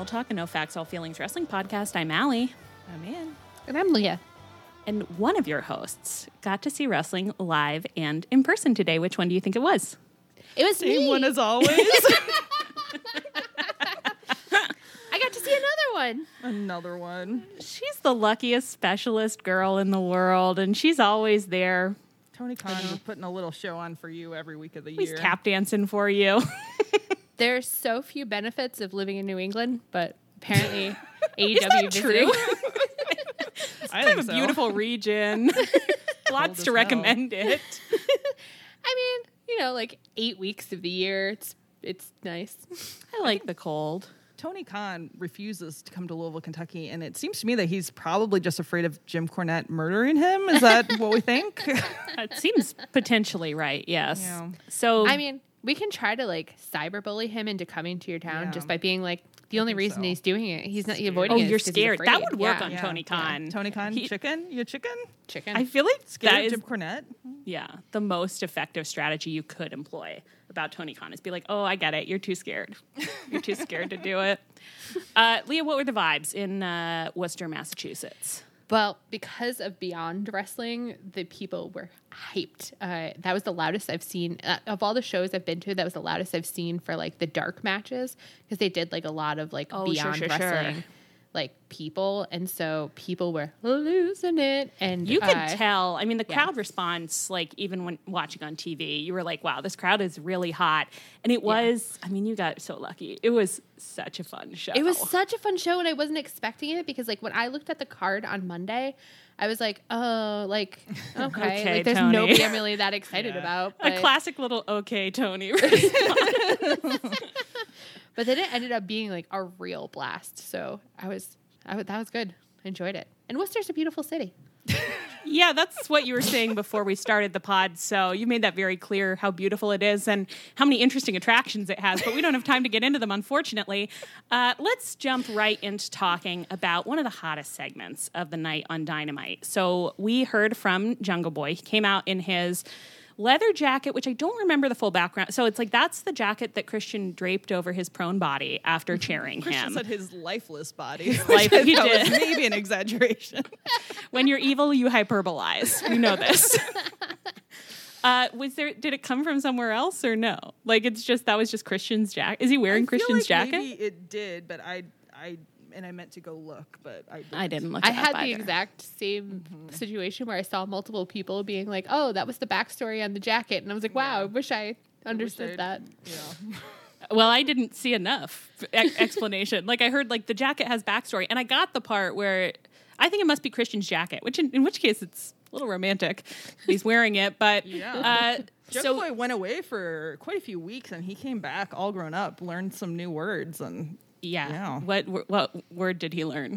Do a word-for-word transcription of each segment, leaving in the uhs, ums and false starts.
Channel Talk, a No Facts, All Feelings wrestling podcast. I'm Allie. I'm Ann. And I'm Leah. And one of your hosts got to see wrestling live and in person today. Which one do you think it was? It was Same me. one as always. I got to see another one. Another one. She's the luckiest specialist girl in the world, and she's always there. Tony Khan is putting a little show on for you every week of the He's year. tap dancing for you. There's so few benefits of living in New England, but apparently A E W Is that true? I Kind think of a so. beautiful region. Lots as to hell. recommend it. I mean, you know, like eight weeks of the year. It's it's nice. I like the cold. Tony Khan refuses to come to Louisville, Kentucky, and it seems to me that he's probably just afraid of Jim Cornette murdering him. Is that what we think? It seems potentially right, yes. Yeah. So I mean, we can try to like cyberbully him into coming to your town Yeah. just by being like the only think reason so. he's doing it. He's not avoiding Oh, it. is you're 'cause he's scared. That afraid. would work Yeah. on Yeah. Tony Khan. Tony Khan, He- chicken? You a chicken? Chicken. I feel like Scared that of is, Jim Cornette? yeah, the most effective strategy you could employ about Tony Khan is be like, oh, I get it. You're too scared. You're too scared to do it. Uh, Leah, what were the vibes in uh, Worcester, Massachusetts? Well, because of Beyond Wrestling, the people were hyped. Uh, that was the loudest I've seen. Uh, of all the shows I've been to, that was the loudest I've seen for, like, the dark matches. Because they did, like, a lot of, like, Oh, sure, Beyond sure, Wrestling, sure. like, people. And so people were losing it. And You could uh, tell. I mean, the yeah. crowd response, like, even when watching on T V, you were like, wow, this crowd is really hot. And it was, I mean, you got so lucky. It was such a fun show. It was such a fun show, and I wasn't expecting it because, like, when I looked at the card on Monday, I was like, oh, like, okay. Okay, like, there's Tony. nobody I'm really that excited Yeah. about. a But, classic little okay, Tony. but then it ended up being, like, a real blast. So I was, I was that was good. I enjoyed it. And Worcester's a beautiful city. Yeah, that's what you were saying before we started the pod. So you made that very clear how beautiful it is and how many interesting attractions it has. But we don't have time to get into them, unfortunately. Uh, let's jump right into talking about one of the hottest segments of the night on Dynamite. So we heard from Jungle Boy. He came out in his leather jacket, which I don't remember the full background. So it's like that's the jacket that Christian draped over his prone body after cheering Christian him. said his lifeless body. life- which I he thought did. was maybe an exaggeration. When you're evil, you hyperbolize. We know this. Uh, was there? Did it come from somewhere else or no? Like it's just that was just Christian's jacket. Is he wearing I feel Christian's like jacket? Maybe it did, but I, I, and I meant to go look, but I didn't. I didn't look. I it had up the either. exact same situation where I saw multiple people being like, oh, that was the backstory on the jacket. And I was like, wow, Yeah. I wish I understood I'd- that. Yeah. Well, I didn't see enough ex- explanation. Like I heard, like the jacket has backstory, and I got the part where I think it must be Christian's jacket, which in, in which case it's a little romantic. He's wearing it, but Yeah. uh, Jungle so Boy went away for quite a few weeks, and he came back all grown up, learned some new words, and yeah. Yeah. What what word did he learn?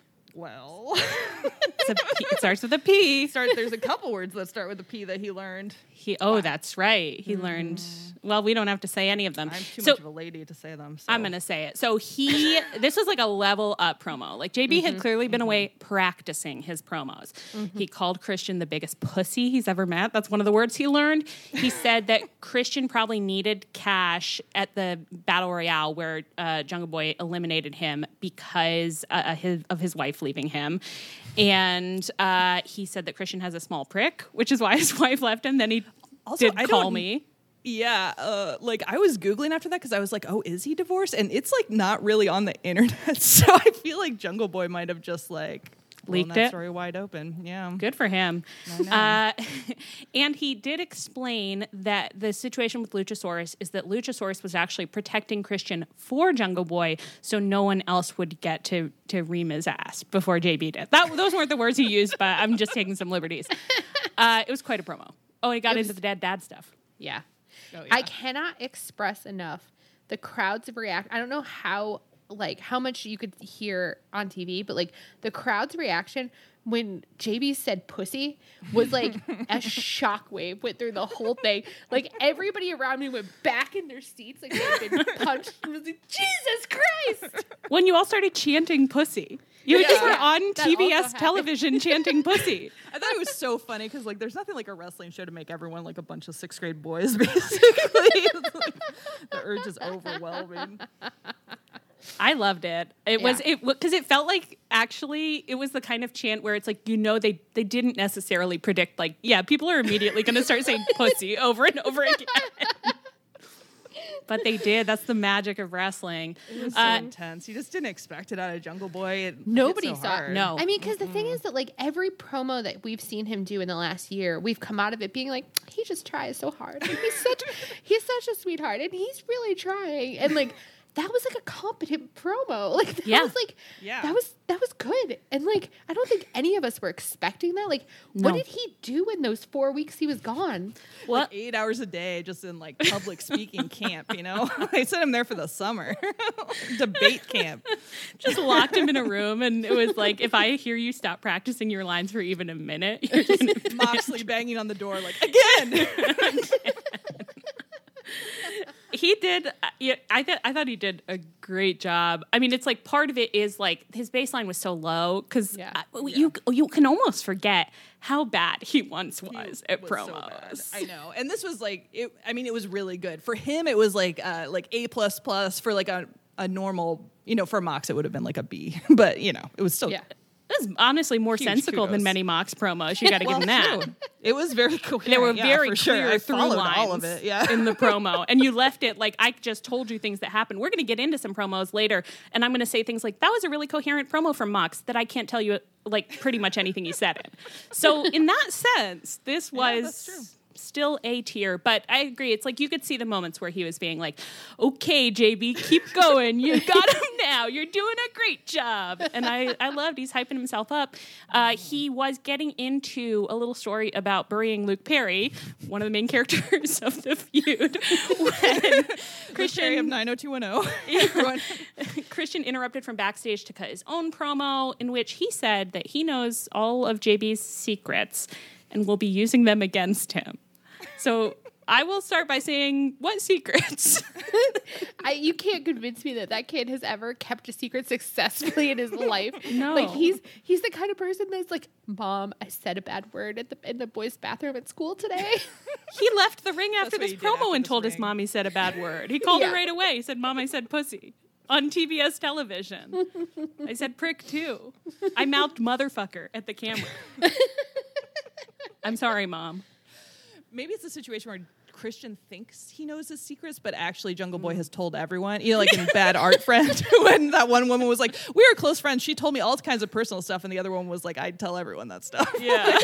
well, It's a P, it starts with a P. start. There's a couple words that start with a P that he learned. He oh, that's right. He learned. Well, we don't have to say any of them. I'm too so much of a lady to say them. So. I'm gonna say it. So he, this was like a level up promo. Like J B had clearly been away practicing his promos. He called Christian the biggest pussy he's ever met. That's one of the words he learned. He said that Christian probably needed cash at the Battle Royale where uh, Jungle Boy eliminated him because uh, his, of his wife leaving him. And uh, he said that Christian has a small prick, which is why his wife left him. Then he Also, did I call don't- me. Yeah, uh, like I was Googling after that because I was like, oh, is he divorced? And it's like not really on the internet. So I feel like Jungle Boy might have just like Leaked blown that it? story wide open. Yeah. Good for him. I know. Uh, and he did explain that the situation with Luchasaurus is that Luchasaurus was actually protecting Christian for Jungle Boy so no one else would get to, to ream his ass before J B did. That, those weren't the words he used, but I'm just taking some liberties. Uh, it was quite a promo. Oh, and he got It into was- the dead dad stuff. Yeah. Oh, yeah. I cannot express enough the crowd's react. I don't know how like how much you could hear on T V, but like the crowd's reaction when J B said pussy was like a shockwave went through the whole thing. Like everybody around me went back in their seats like they had been punched. And was like, Jesus Christ! When you all started chanting pussy. You Yeah. just were Yeah, on that T B S also happened. television chanting pussy. I thought it was so funny because like there's nothing like a wrestling show to make everyone like a bunch of sixth grade boys basically. It's like, the urge is overwhelming. I loved it. It Yeah. was it because it felt like actually it was the kind of chant where it's like, you know, they they didn't necessarily predict like, yeah, people are immediately going to start saying pussy over and over again. But they did. That's the magic of wrestling. It was so Uh, intense. You just didn't expect it out of Jungle Boy. It hit Nobody so saw hard. it. No. I mean, because the thing is that like every promo that we've seen him do in the last year, we've come out of it being like, he just tries so hard. And he's such, he's such a sweetheart, and he's really trying. And like that was like a competent promo. Like that Yeah. was like, Yeah. that was that was good. And like I don't think any of us were expecting that. Like, what No. did he do in those four weeks he was gone? What? Like eight hours a day just in like public speaking camp, you know? They sent him there for the summer. Debate camp. Just locked him in a room, and it was like, if I hear you stop practicing your lines for even a minute, you're gonna Moxley banging on the door like, again! he did. Uh, yeah, I th- I thought he did a great job. I mean, it's like part of it is like his baseline was so low because Yeah. you you can almost forget how bad he once was at was so promos. bad. I know. And this was like, it, I mean, it was really good. For him, it was like uh, like A plus plus. For like a, a normal, you know, for Mox, it would have been like a B. But, you know, it was still Yeah. It was honestly more Huge sensical kudos. than many Mox promos. You got to well, give him that. true. It was very coherent. There were yeah, very for clear sure. I through followed lines all of it. Yeah. in the promo, and you left it like I just told you things that happened. We're going to get into some promos later, and I'm going to say things like that was a really coherent promo from Mox that I can't tell you like pretty much anything he said it. So in that sense, this Yeah, that's true. was still A tier, but I agree. It's like you could see the moments where he was being like, "Okay, J B, keep going. You got him now. You're doing a great job." And I, I loved. He's hyping himself up. Uh, he was getting into a little story about burying Luke Perry, one of the main characters of the feud. When Christian of Christian nine oh two one oh. Everyone. Christian interrupted from backstage to cut his own promo, in which he said that he knows all of J B's secrets and will be using them against him. So I will start by saying, what secrets? I, you can't convince me that that kid has ever kept a secret successfully in his life. No. Like he's he's the kind of person that's like, Mom, I said a bad word at the in the boys' bathroom at school today. He left the ring after what this he did after promo and this told his ring. mom he said a bad word. He called her Yeah. right away. He said, "Mom, I said pussy." On T B S television. I said prick too. I mouthed motherfucker at the camera. I'm sorry, Mom. Maybe it's a situation where Christian thinks he knows his secrets, but actually Jungle Boy has told everyone. You know, like in Bad Art Friend, when that one woman was like, "We were close friends. She told me all kinds of personal stuff," and the other one was like, "I'd tell everyone that stuff." Yeah.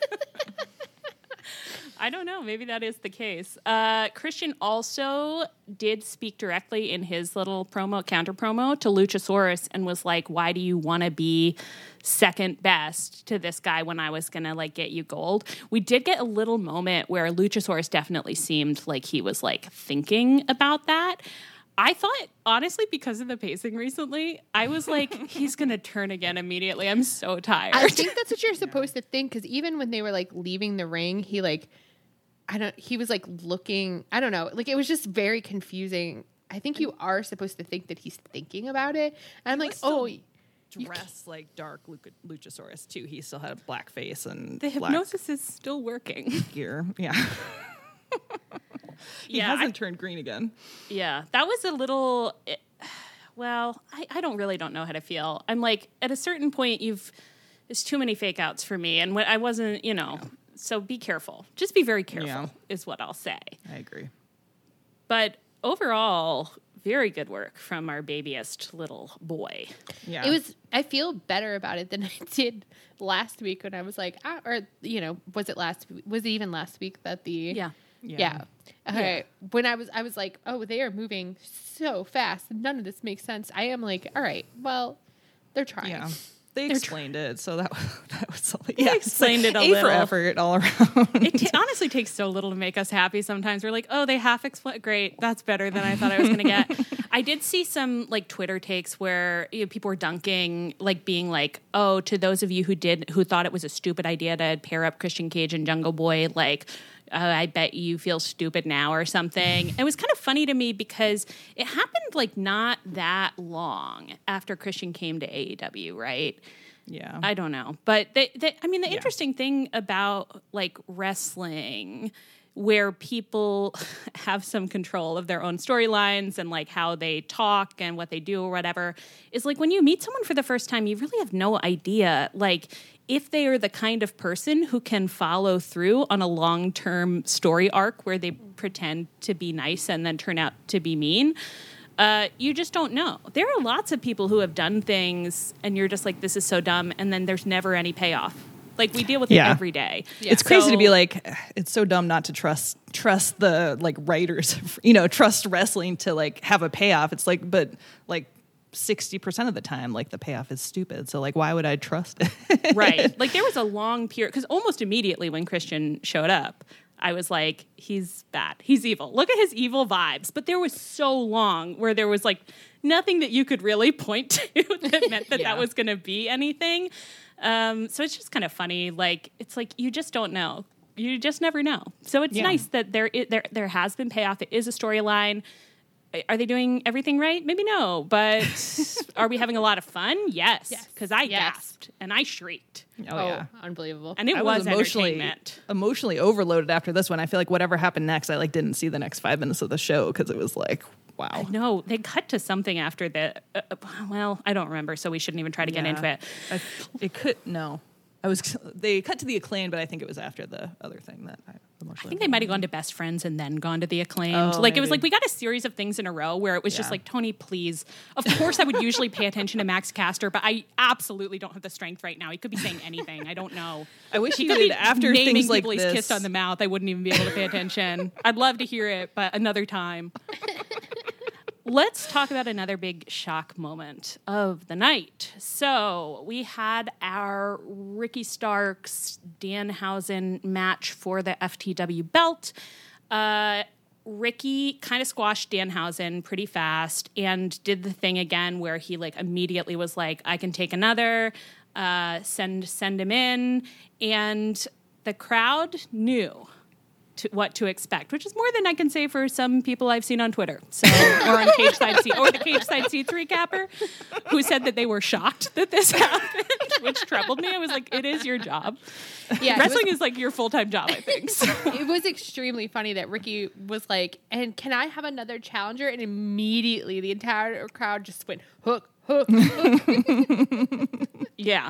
I don't know. Maybe that is the case. Uh, Christian also did speak directly in his little promo, counter promo to Luchasaurus, and was like, "Why do you want to be second best to this guy when I was gonna like get you gold?" We did get a little moment where Luchasaurus definitely seemed like he was like thinking about that. I thought, honestly, because of the pacing recently, I was like, he's going to turn again immediately. I'm so tired. I think that's what you're supposed to think, because even when they were like leaving the ring, he like, I don't, he was like looking, I don't know, like it was just very confusing. I think you are supposed to think that he's thinking about it. And I'm like, was still oh, you Dressed like dark Luca- Luchasaurus too. He still had a black face and the black hypnosis is still working. gear. Yeah. He Yeah, hasn't I- turned green again. Yeah, that was a little. It, well, I, I don't really don't know how to feel. I'm like, at a certain point, you've there's too many fake outs for me, and when I wasn't, you know. So be careful. Just be very careful, Yeah. is what I'll say. I agree. But overall, very good work from our babyest little boy. Yeah. it was, I feel better about it than I did last week when I was like, ah, or, you know, was it last, was it even last week that the, Yeah. Yeah. Okay. When I was, I was like, oh, they are moving so fast. None of this makes sense. I am like, all right, well, they're trying. Yeah. They They're explained it, so that that was all, They explained it a A for little. effort all around. It t- honestly takes so little to make us happy sometimes. We're like, oh, they half explain. Great. That's better than I thought I was going to get. I did see some like Twitter takes where you know, people were dunking, like being like, oh, to those of you who did, who thought it was a stupid idea to pair up Christian Cage and Jungle Boy, like, uh, I bet you feel stupid now or something. It was kind of funny to me because it happened like not that long after Christian came to A E W, right? Yeah. I don't know. But they, they, I mean, the Yeah. interesting thing about like wrestling where people have some control of their own storylines and like how they talk and what they do or whatever, is like when you meet someone for the first time, you really have no idea like if they are the kind of person who can follow through on a long-term story arc where they pretend to be nice and then turn out to be mean. Uh, you just don't know. There are lots of people who have done things and you're just like, this is so dumb, and then there's never any payoff. Like, we deal with Yeah. it every day. Yeah. It's crazy So- to be like, it's so dumb not to trust trust the like writers, you know, trust wrestling to like have a payoff. It's like, but like sixty percent of the time, like the payoff is stupid. So like, why would I trust it? Right. Like there was a long period, because almost immediately when Christian showed up, I was like, he's bad. He's evil. Look at his evil vibes. But there was so long where there was like nothing that you could really point to that meant that Yeah. that was going to be anything. Um, so it's just kind of funny. Like, it's like, you just don't know. You just never know. So it's Yeah. nice that there, i- there, there has been payoff. It is a storyline. Are they doing everything right? Maybe no, but are we having a lot of fun? Yes, Yes. because I Yes. gasped and I shrieked, Oh, Oh, yeah. unbelievable. and it I was, was emotionally entertainment. emotionally overloaded after this one. I feel like whatever happened next, I like didn't see the next five minutes of the show because it was like, wow. No, they cut to something after the. Uh, uh, well, I don't remember, so we shouldn't even try to get Yeah. into it. I, it could no. I was they cut to the Acclaim, but I think it was after the other thing that I I think they might have gone to Best Friends and then gone to the Acclaimed. Oh, like it was maybe. like we got a series of things in a row where it was just Yeah. like, Tony, please. Of course, I would usually pay attention to Max Caster, but I absolutely don't have the strength right now. He could be saying anything. I don't know. I wish He he could would be after naming things like people he's this. kissed on the mouth. I wouldn't even be able to pay attention. I'd love to hear it, but another time. Let's talk about another big shock moment of the night. So we had our Ricky Starks Danhausen match for the F T W belt. Uh, Ricky kind of squashed Danhausen pretty fast and did the thing again where he like immediately was like, I can take another, uh, send send him in, and the crowd knew to, what to expect, which is more than I can say for some people I've seen on Twitter. So, or on Cage Side C, or the Cage Side C three capper, who said that they were shocked that this happened, which troubled me. I was like, it is your job. Yeah, it Wrestling was- is like your full time job, I think. So. It was extremely funny that Ricky was like, and can I have another challenger? And immediately the entire crowd just went, hook, hook, hook. Yeah.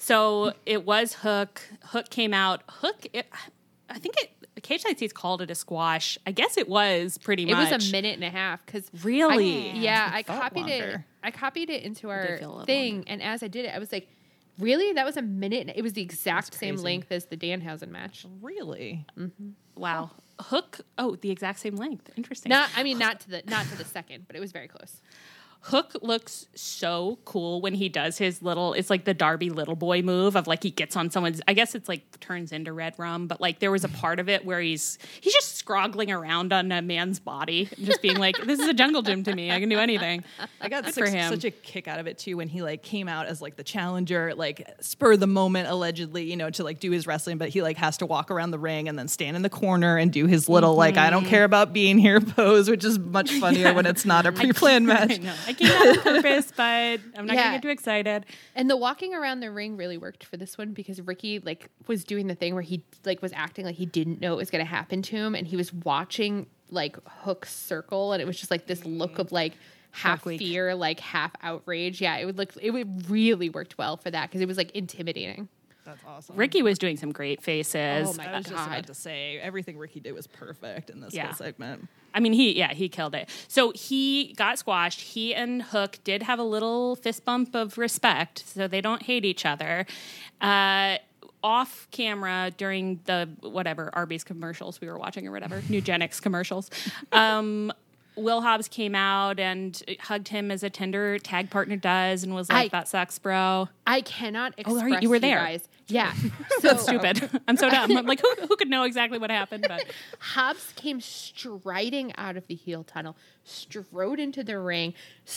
So it was Hook. Hook came out. Hook, it, I think it, Cage Side C's called it a squash. I guess it was pretty It much. was a minute and a half because Really? yeah, I felt copied it. longer. I copied it into did our feel a little thing, longer. and as I did it, I was like, "Really? That was a minute? And it was the exact same crazy. length as the Danhausen match. Really? Wow. Hook, oh, the exact same length. Interesting. Not, I mean, not to the not to the second, but it was very close. Hook looks so cool when he does his little, it's like the Darby little boy move of like he gets on someone's, I guess it's like turns into red rum, but like there was a part of it where he's, he's just scroggling around on a man's body and just being like, this is a jungle gym to me. I can do anything. I got Good such, for him. such a kick out of it too when he like came out as like the challenger, like spur of the moment allegedly, you know, to like do his wrestling, but he like has to walk around the ring and then stand in the corner and do his little like I don't care about being here pose, which is much funnier when it's not a pre-planned I match. know. I came out on purpose, but I'm not Yeah. going to get too excited. And the walking around the ring really worked for this one because Ricky like was doing the thing where he like was acting like he didn't know it was going to happen to him, and he was watching like Hook circle, and it was just like this look of like half Shock week. fear, like half outrage. Yeah, it would look it would really worked well for that because it was like intimidating. That's awesome. Ricky was doing some great faces. Oh my I was just God. about to say everything Ricky did was perfect in this Yeah. whole segment. I mean, he, yeah, he killed it. So he got squashed. He and Hook did have a little fist bump of respect, so they don't hate each other. Uh, off camera during the whatever Arby's commercials we were watching or whatever, Nugenics commercials, um, Will Hobbs came out and hugged him as a Tinder tag partner does and was like, I- that sucks, bro. I cannot express Oh, right, you were to there. guys. Yeah. So Stupid. I'm so dumb. I'm like, who, who could know exactly what happened? But Hobbs came striding out of the heel tunnel, strode into the ring,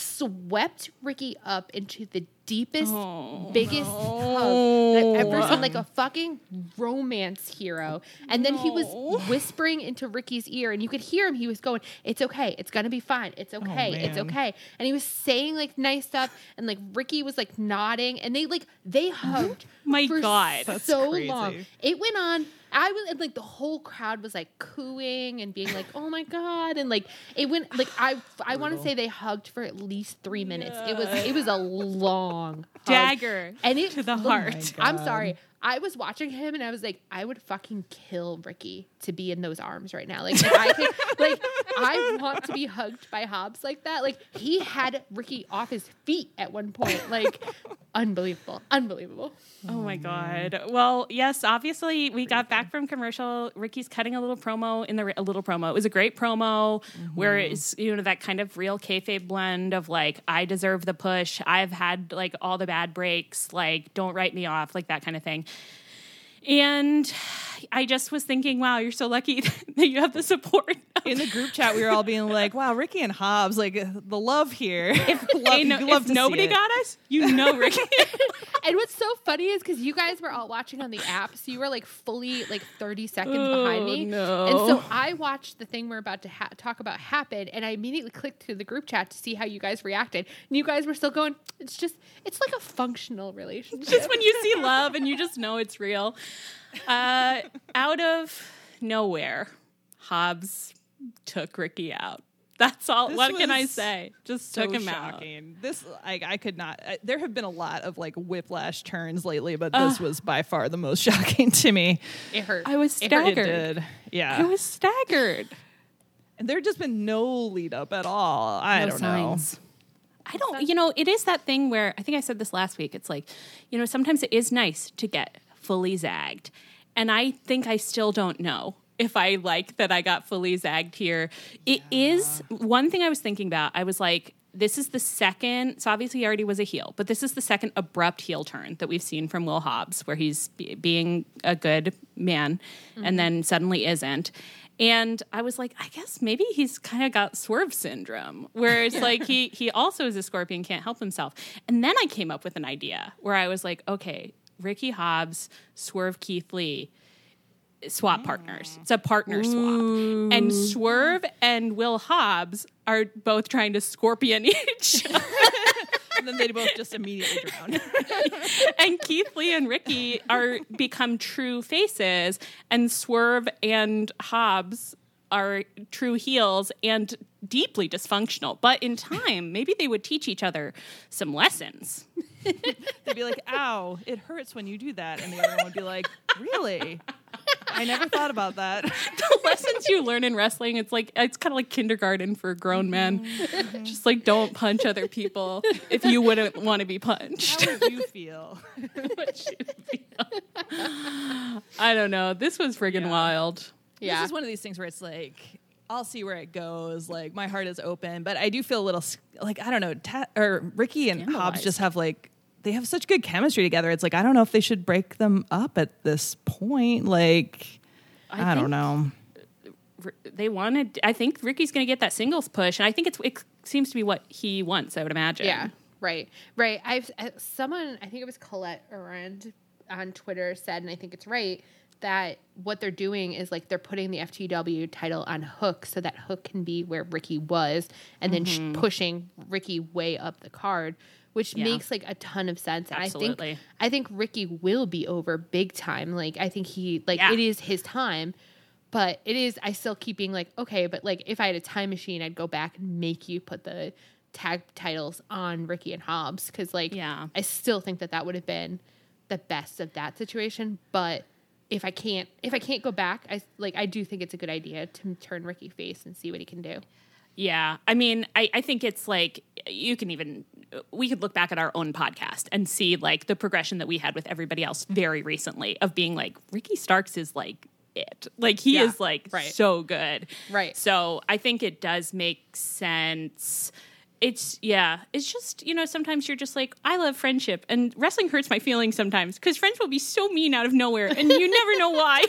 swept Ricky up into the deepest, Oh, biggest hug that I've ever seen, like a fucking romance hero. And then he was whispering into Ricky's ear, and you could hear him. He was going, "It's okay. It's gonna be fine. It's okay. it's man. okay." And he was saying like nice stuff, and like Ricky was like nodding, and they like they hugged. My for God. That's so crazy. long. It went on I was and, like the whole crowd was like cooing and being like, "Oh my god!" And like it went like I I want to say they hugged for at least three minutes. It was it was a long hug. Dagger and it to the looked- heart. I'm sorry. I was watching him and I was like, I would fucking kill Ricky to be in those arms right now. Like, if I could, like, I want to be hugged by Hobbs like that. Like, he had Ricky off his feet at one point. Like, unbelievable, unbelievable. Oh my God. Well, yes, obviously we got back from commercial. Ricky's cutting a little promo in the, a little promo. It was a great promo mm-hmm. where it's, you know, that kind of real kayfabe blend of like, I deserve the push. I've had like all the bad breaks. Like, don't write me off, like that kind of thing. And I just was thinking, wow, you're so lucky that you have the support. In the group chat, we were all being like, wow, Ricky and Hobbs, like the love here. If, love, hey, no, love if to nobody see it. got us, you know Ricky. And what's so funny is because you guys were all watching on the app, so you were like fully like thirty seconds Oh, behind me. no. And so I watched the thing we're about to ha- talk about happen, and I immediately clicked to the group chat to see how you guys reacted. And you guys were still going, it's just, it's like a functional relationship. Just when you see love and you just know it's real. Uh, out of nowhere, Hobbs took Ricky out. That's all. This what can I was say? Just so took him shocking. This, I, I could not. I, there have been a lot of like whiplash turns lately, but this Uh, was by far the most shocking to me. It hurt. out. I was It hurt. It staggered. did, yeah. I was staggered. And there just been no lead up at all. I No don't signs. I don't, you know, it is that thing where I think I said this last week. It's like, you know, sometimes it is nice to get fully zagged. And I think I still don't know if I like that I got fully zagged here. It yeah. is one thing I was thinking about. I was like, this is the second, so obviously he already was a heel, but this is the second abrupt heel turn that we've seen from Will Hobbs, where he's be- being a good man mm-hmm. and then suddenly isn't. And I was like, I guess maybe he's kind of got Swerve syndrome, where it's like he he also is a scorpion, can't help himself. And then I came up with an idea where I was like, okay, Ricky Hobbs, Swerve Keith Lee, swap yeah. partners. It's a partner Ooh. swap. And Swerve and Will Hobbs are both trying to scorpion each other. And then they both just immediately drown. And Keith Lee and Ricky are become true faces, and Swerve and Hobbs are true heels and deeply dysfunctional. But in time, maybe they would teach each other some lessons. They'd be like, ow, it hurts when you do that. And the other one would be like, really? I never thought about that. The lessons you learn in wrestling, it's like it's kind of like kindergarten for grown men. Mm-hmm. Just like don't punch other people if you wouldn't want to be punched. How would you feel? How would you feel? I don't know. This was friggin' Yeah. wild. Yeah. This is one of these things where it's like, I'll see where it goes. Like, my heart is open, but I do feel a little like, I don't know, Ta- or Ricky and Hobbs just have like, they have such good chemistry together. It's like, I don't know if they should break them up at this point. Like, I, I don't know. They wanted, I think Ricky's going to get that singles push. And I think it's, it seems to be what he wants, I would imagine. Yeah. Right. Right. I've, uh, someone, I think it was Colette Arend on Twitter said, and I think it's right, that what they're doing is like they're putting the F T W title on Hook so that Hook can be where Ricky was and then mm-hmm. sh- pushing Ricky way up the card, which yeah. makes like a ton of sense. And Absolutely. I think I think Ricky will be over big time. Like I think he like yeah. it is his time, but it is I still keep being like, okay, but like if I had a time machine, I'd go back and make you put the tag titles on Ricky and Hobbs because like yeah. I still think that that would have been the best of that situation, but if I can't, if I can't go back, I like. I do think it's a good idea to turn Ricky face and see what he can do. Yeah, I mean, I, I think it's like you can even we could look back at our own podcast and see like the progression that we had with everybody else very recently of being like Ricky Starks is like it, like he Yeah, is like right. so good, Right. So I think it does make sense. It's, yeah, it's just, you know, sometimes you're just like, I love friendship. And wrestling hurts my feelings sometimes because friends will be so mean out of nowhere and you never know why.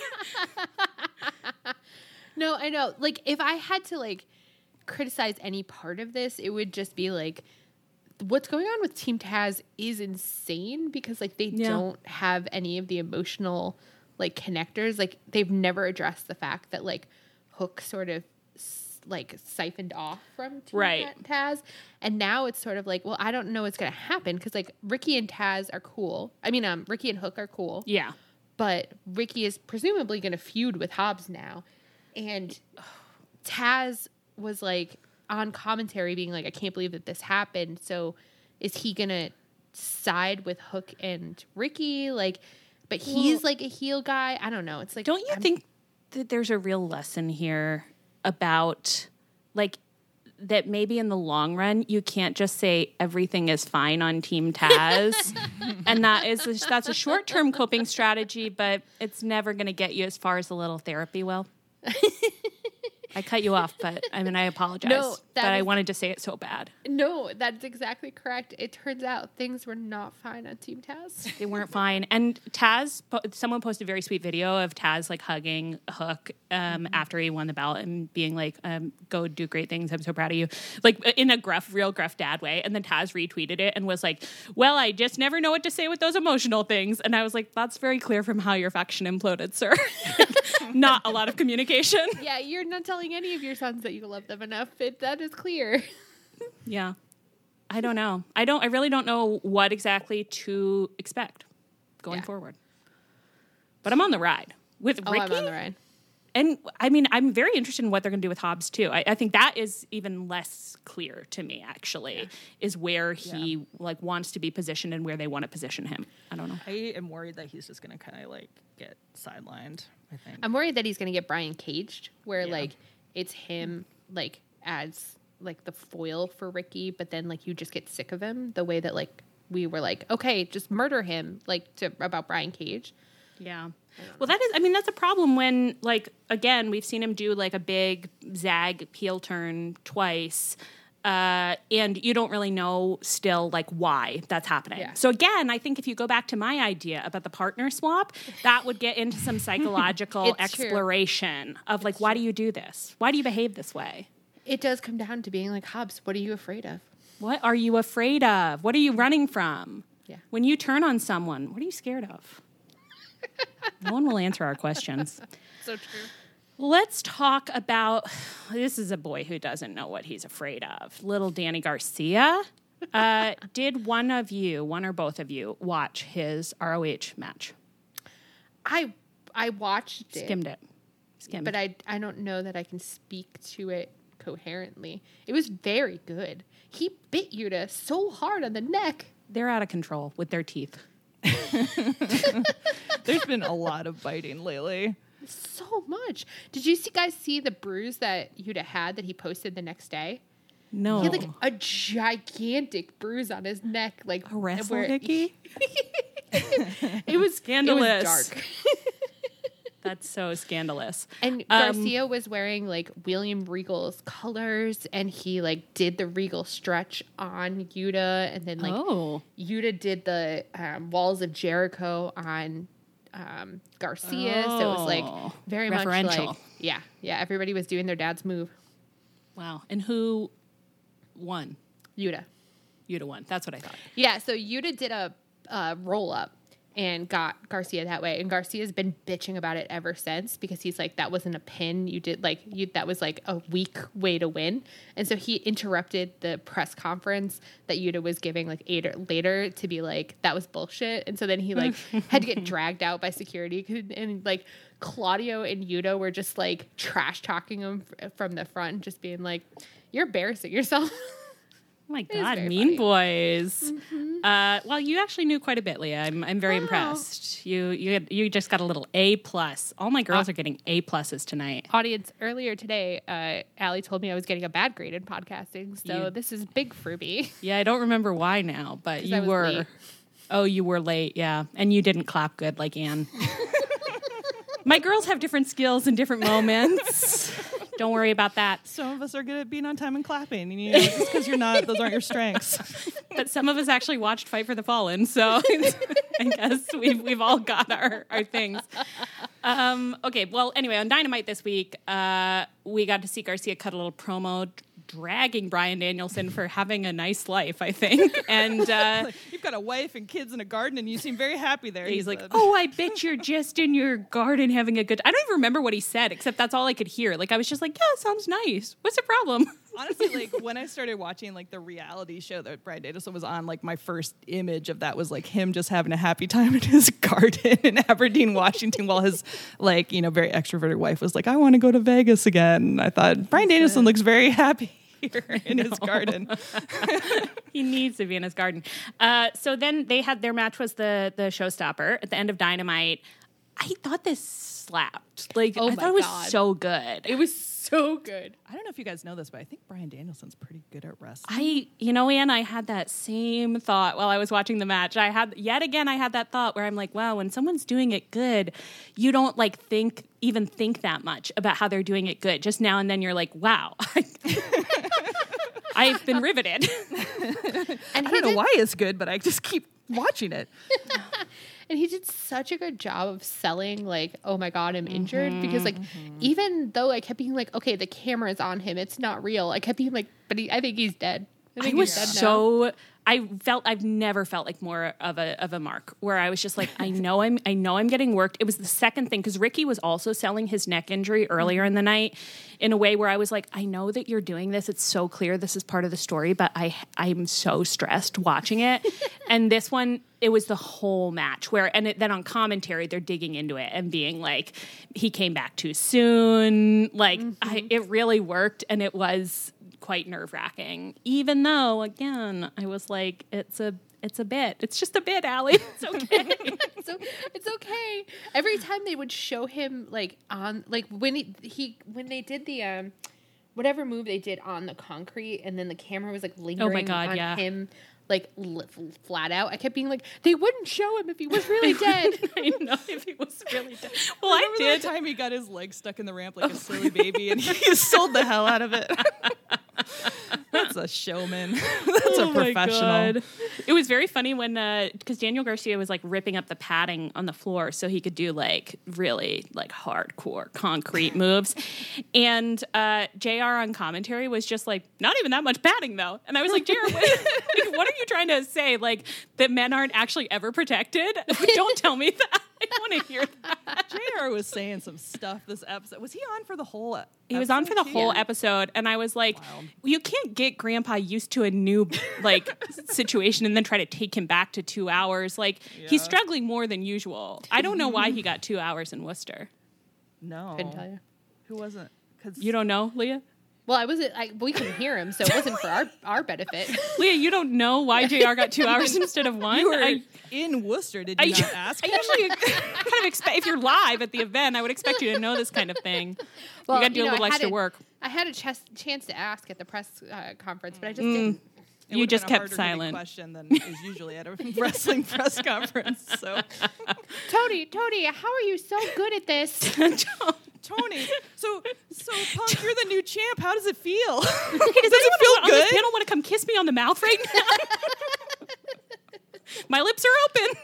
No, I know. Like, if I had to, like, criticize any part of this, it would just be, like, what's going on with Team Taz is insane because, like, they Yeah. don't have any of the emotional, like, connectors. Like, they've never addressed the fact that, like, Hook sort of like siphoned off from Team Right. Taz, and now it's sort of like, well, I don't know what's gonna happen because like Ricky and Taz are cool. I mean, um, Ricky and Hook are cool, Yeah. but Ricky is presumably going to feud with Hobbs now. And Taz was like on commentary being like, I can't believe that this happened. So is he going to side with Hook and Ricky? Like, but he's Well, like a heel guy. I don't know. It's like, Don't you I'm- think that there's a real lesson here about like that maybe in the long run you can't just say everything is fine on Team Taz, and that is a, that's a short term coping strategy, but it's never going to get you as far as a little therapy will. I cut you off, but I mean I apologize. No, that but I is- wanted to say it so bad. No, that's exactly correct. It turns out things were not fine on Team Taz. They weren't fine. And Taz, po- someone posted a very sweet video of Taz like hugging Hook um, after he won the belt and being like, um, "Go do great things. I'm so proud of you." Like in a gruff, real gruff dad way. And then Taz retweeted it and was like, "Well, I just never know what to say with those emotional things." And I was like, "That's very clear from how your faction imploded, sir. Not a lot of communication." Yeah, you're not telling any of your sons that you love them enough. It, that is clear. Yeah. I don't know. I don't. I really don't know what exactly to expect going Yeah. forward. But I'm on the ride with Oh, Ricky. I'm on the ride. And I mean, I'm very interested in what they're going to do with Hobbs too. I, I think that is even less clear to me. Actually, yeah. is where he Yeah. like wants to be positioned and where they want to position him. I don't know. I am worried that he's just going to kind of like get sidelined. I think. I'm worried that he's going to get Brian caged, where Yeah. like it's him like as like the foil for Ricky, but then like you just get sick of him the way that like we were like, okay, just murder him, like to about Brian Cage. Yeah. Well, that is, I mean, that's a problem when, like, again, we've seen him do, like, a big zag heel turn twice, uh, and you don't really know still, like, why that's happening. Yeah. So, again, I think if you go back to my idea about the partner swap, that would get into some psychological It's true. exploration of, like, why do you do this? Why do you behave this way? It does come down to being like, Hobbs, what are you afraid of? What are you afraid of? What are you running from? Yeah. When you turn on someone, what are you scared of? No one will answer our questions. So true. Let's talk about, this is a boy who doesn't know what he's afraid of. Little Danny Garcia. Uh, did one of you, one or both of you, watch his R O H match? I I watched it, Skimmed it. Skimmed. but I I don't know that I can speak to it coherently. It was very good. He bit Yuta so hard on the neck. They're out of control with their teeth. There's been a lot of biting lately. So much. Did you see guys see the bruise that Yuta had that he posted the next day? No. He had like a gigantic bruise on his neck, like a wrestle where- hickey? It was Scandalous. It was dark. That's so scandalous. And Um, Garcia was wearing like William Regal's colors, and he like did the Regal stretch on Yuta, and then like oh. Yuta did the um, Walls of Jericho on um, Garcia. So it was like Oh. very much Referential. like yeah, yeah. Everybody was doing their dad's move. Wow. And who won? Yuta. Yuta won. That's what I thought. Yeah, so Yuta did a uh, roll up and got Garcia that way, and Garcia's been bitching about it ever since because he's like, that wasn't a pin. You did like you that was like a weak way to win, and so he interrupted the press conference that Yuta was giving like eight or later to be like that was bullshit, and so then he like had to get dragged out by security, and like Claudio and Yuta were just like trash talking him f- from the front, just being like, "You're embarrassing yourself." Oh my is God, very Mean funny. Boys. Uh, well, you actually knew quite a bit, Leah. I'm, I'm very Wow. impressed. You you had, you just got a little A plus. All my girls are getting A pluses tonight. Audience, earlier today, uh, Allie told me I was getting a bad grade in podcasting, so You- this is big for me. Yeah, I don't remember why now, but 'Cause you I was were. late. Oh, you were late, yeah, and you didn't clap good like Anne. My girls have different skills in different moments. Don't worry about that. Some of us are good at being on time and clapping. You know, just because you're not, those aren't your strengths. But some of us actually watched Fight for the Fallen, so I guess we've we've all got our, our things. Um, okay, well, anyway, on Dynamite this week, uh, we got to see Garcia cut a little promo dragging Bryan Danielson for having a nice life, I think. And uh, Like, you've got a wife and kids and a garden, and you seem very happy there. he's he like, said. "Oh, I bet you're just in your garden having a good." I don't even remember what he said, except that's all I could hear. Like I was just like, "Yeah, sounds nice. What's the problem?" Honestly, like when I started watching like the reality show that Bryan Danielson was on, like my first image of that was like him just having a happy time in his garden in Aberdeen, Washington, while his like, you know, very extroverted wife was like, I want to go to Vegas again. And I thought Bryan Danielson looks very happy here in his garden. He needs to be in his garden. Uh, so then they had their match was the the showstopper at the end of Dynamite. I thought this slapped. Like Oh I my thought it was God. so good. It was so good. I don't know if you guys know this, but I think Bryan Danielson's pretty good at wrestling. I, you know, Ann, I had that same thought while I was watching the match. I had, yet again, I had that thought where I'm like, wow, when someone's doing it good, you don't like think, even think that much about how they're doing it good. Just now and then you're like, wow. I've been riveted. And I he don't know did, why it's good, but I just keep watching it. and he did such a good job of selling like, oh my God, I'm injured. Because like, even though I kept being like, okay, the camera's on him, it's not real. I kept being like, but he, I think he's dead. I I think was he's dead now. so I felt I've never felt like more of a of a mark where I was just like I know I'm I know I'm getting worked. It was the second thing because Ricky was also selling his neck injury earlier in the night in a way where I was like I know that you're doing this. It's so clear this is part of the story, but I I'm so stressed watching it. And this one it was the whole match where and it, then on commentary they're digging into it and being like he came back too soon. Like I, it really worked and it was quite nerve-wracking, even though again I was like it's a it's a bit it's just a bit, Allie. It's okay. So it's okay. Every time they would show him like on like when he, he when they did the um whatever move they did on the concrete and then the camera was like lingering God, on yeah. him like li- flat out. I kept being like they wouldn't show him if he was really dead. I know if he was really dead. Well, I Remember did. that time he got his leg stuck in the ramp like a silly baby and he sold the hell out of it. That's a showman. That's Oh a my professional. God. It was very funny when, because Daniel Garcia was like ripping up the padding on the floor so he could do like really like hardcore concrete moves. And uh, J R on commentary was just like, not even that much padding though. And I was like, J R, what, like, what are you trying to say? Like that men aren't actually ever protected? Don't tell me that. I don't want to hear that. J R was saying some stuff this episode. Was he on for the whole episode? He was on for the whole Yeah. episode, and I was like, Wild. you can't get Grandpa used to a new like situation and then try to take him back to two hours. Like he's Yeah. struggling more than usual. I don't know why he got two hours in Worcester. No. Couldn't tell you. Who wasn't? Cause You don't know, Leah? Well, I wasn't. I, we couldn't hear him, so it wasn't for our, our benefit. Leah, you don't know why J R got two hours instead of one? you were I, in Worcester. Did I, you not ask? I usually kind of expect, if you're live at the event, I would expect you to know this kind of thing. Well, you got to do you a know, little I had extra a- work. I had a ch- chance to ask at the press uh, conference, but I just Mm. didn't. It You would've just been a kept harder hitting silent. question than is usually at a wrestling press conference. So, Tony, Tony, how are you so good at this? Tony, so so Punk, you're the new champ. How does it feel? Does does anyone it feel on this good? panel want to come kiss me on the mouth right now? My lips are open.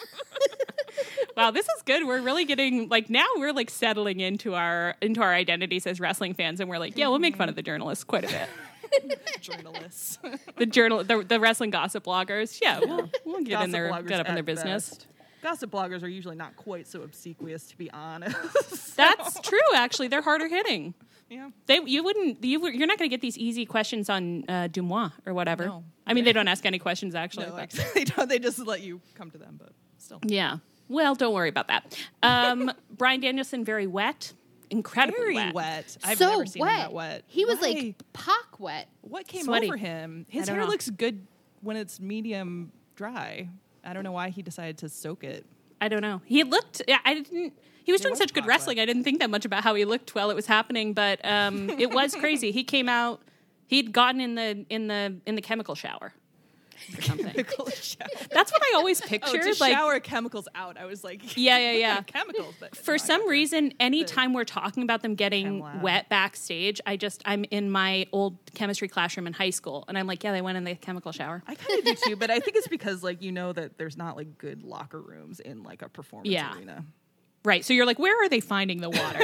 Wow, this is good. We're really getting like now we're like settling into our into our identities as wrestling fans, and we're like, yeah, we'll make fun of the journalists quite a bit. Journalists. The journal, the, the wrestling gossip bloggers. Yeah, we'll, we'll get in Gossip there, bloggers get up in their at business. best. Gossip bloggers are usually not quite so obsequious, to be honest. That's true. Actually, they're harder hitting. Yeah. They you wouldn't you would- you're not going to get these easy questions on uh, Dumois or whatever. No. I mean, they don't ask any questions actually. No, but- actually, they don't. They just let you come to them, but still. Yeah. Well, don't worry about that. Um, Bryan Danielson, very wet, incredibly Very wet. wet. I've so never seen wet. him that wet. He was Why? like pock wet. What came Sweaty. over him? His I don't hair know. looks good when it's medium dry. I don't know why he decided to soak it. I don't know. He looked. Yeah, I didn't. He was It doing was such good hot wrestling. wet. I didn't think that much about how he looked while it was happening, but um, it was crazy. He came out. He'd gotten in the in the in the chemical shower. Or something. Chemical shower. That's what I always Oh, pictured. to like, shower chemicals out. I was like, Yeah, yeah, what yeah. kind of chemicals. But for no, I some gotcha. reason, anytime we're talking about them getting Chem lab. wet backstage, I just I'm in my old chemistry classroom in high school, and I'm like, yeah, they went in the chemical shower. I kind of do too, but I think it's because like you know that there's not like good locker rooms in like a performance Yeah. arena. Right. So you're like, where are they finding the water?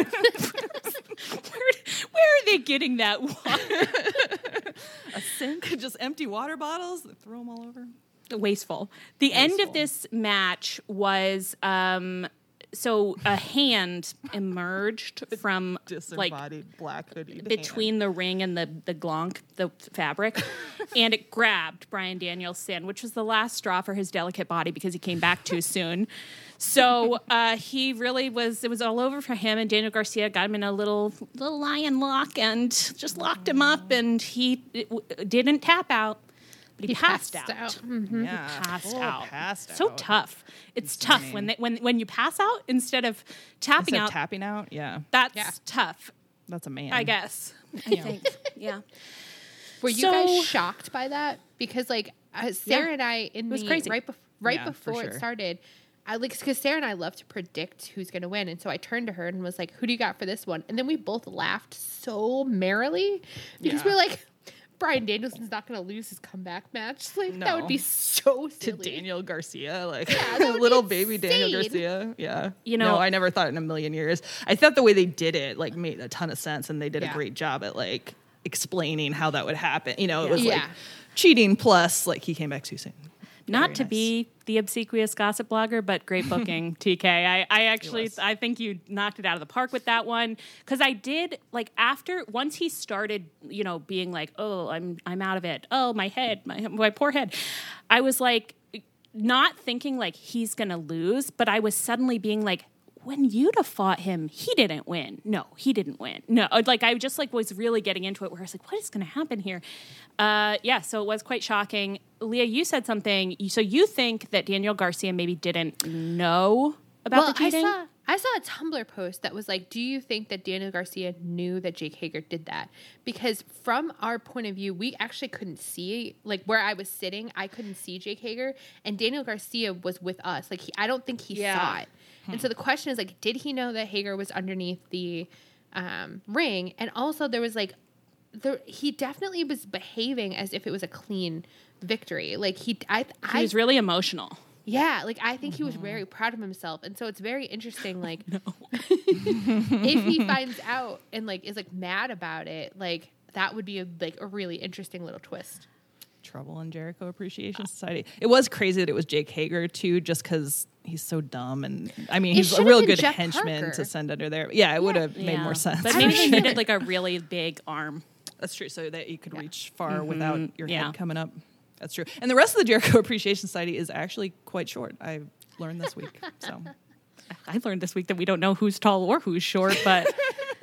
where, where are they getting that water? A sink, just empty water bottles, and throw them all over. Wasteful. The end of Wasteful. this match was um, so a hand emerged from like Disembodied black hoodie between the ring and the the glonk, the fabric, and it grabbed Bryan Danielson, which was the last straw for his delicate body because he came back too soon. So uh, he really was. It was all over for him, and Daniel Garcia got him in a little little lion lock and just locked him up, and he it, w- didn't tap out. But he, He passed, passed out. out. Mm-hmm. Yeah, Passed full out. Passed So out. tough. It's Insane. tough when they, when when you pass out instead of tapping Instead of out. tapping out. Yeah, That's Yeah. tough. that's a man. I guess. I Yeah. think. Yeah. Were you So- guys shocked by that? Because like uh, Sarah Yeah. and I in was the crazy. right bef- right Yeah, for before sure. it started, I like because Sarah and I love to predict who's going to win, and so I turned to her and was like, "Who do you got for this one?" And then we both laughed so merrily because Yeah. we we're like, "Bryan Danielson's not going to lose his comeback match. Like that would be No. so To silly." Daniel Garcia, like that would be little baby Daniel insane. Garcia. Yeah, You know- no, I never thought in a million years. I thought the way they did it like made a ton of sense, and they did Yeah. a great job at like explaining how that would happen. You know, it was Yeah. like cheating plus like he came back too soon. Not Very to nice. be the obsequious gossip blogger, but great booking, T K. I, I actually, was. I think you knocked it out of the park with that one. Because I did, like, after, once he started, you know, being like, oh, I'm I'm out of it. Oh, my head, my, my poor head. I was like, not thinking like he's going to lose, but I was suddenly being like, when Yuta fought him, he didn't win. No, he didn't win. No, like I just like was really getting into it where I was like, what is going to happen here? Uh, yeah, so it was quite shocking. Leah, you said something. So you think that Daniel Garcia maybe didn't know about Well, the cheating? I saw I saw a Tumblr post that was like, "Do you think that Daniel Garcia knew that Jake Hager did that?" Because from our point of view, we actually couldn't see, like where I was sitting, I couldn't see Jake Hager, and Daniel Garcia was with us. Like, he, I don't think he Yeah. saw it. And so the question is, like, did he know that Hager was underneath the um, ring? And also, there was like, there he definitely was behaving as if it was a clean victory. Like he, I, he I was really emotional. yeah, like I think he was very proud of himself, and so it's very interesting. Like, if he finds out and like is like mad about it, like that would be a, like a really interesting little twist. Trouble in Jericho Appreciation Society. It was crazy that it was Jake Hager too, just because he's so dumb, and I mean It he's a should've real been good Jeff henchman Parker. to send under there. Yeah, it would have made Yeah. more sense. But for maybe they sure. needed like a really big arm. That's true, so that you could Yeah. reach far without your Yeah. head coming up. That's true. And the rest of the Jericho Appreciation Society is actually quite short. I learned this week. So I learned this week that we don't know who's tall or who's short, but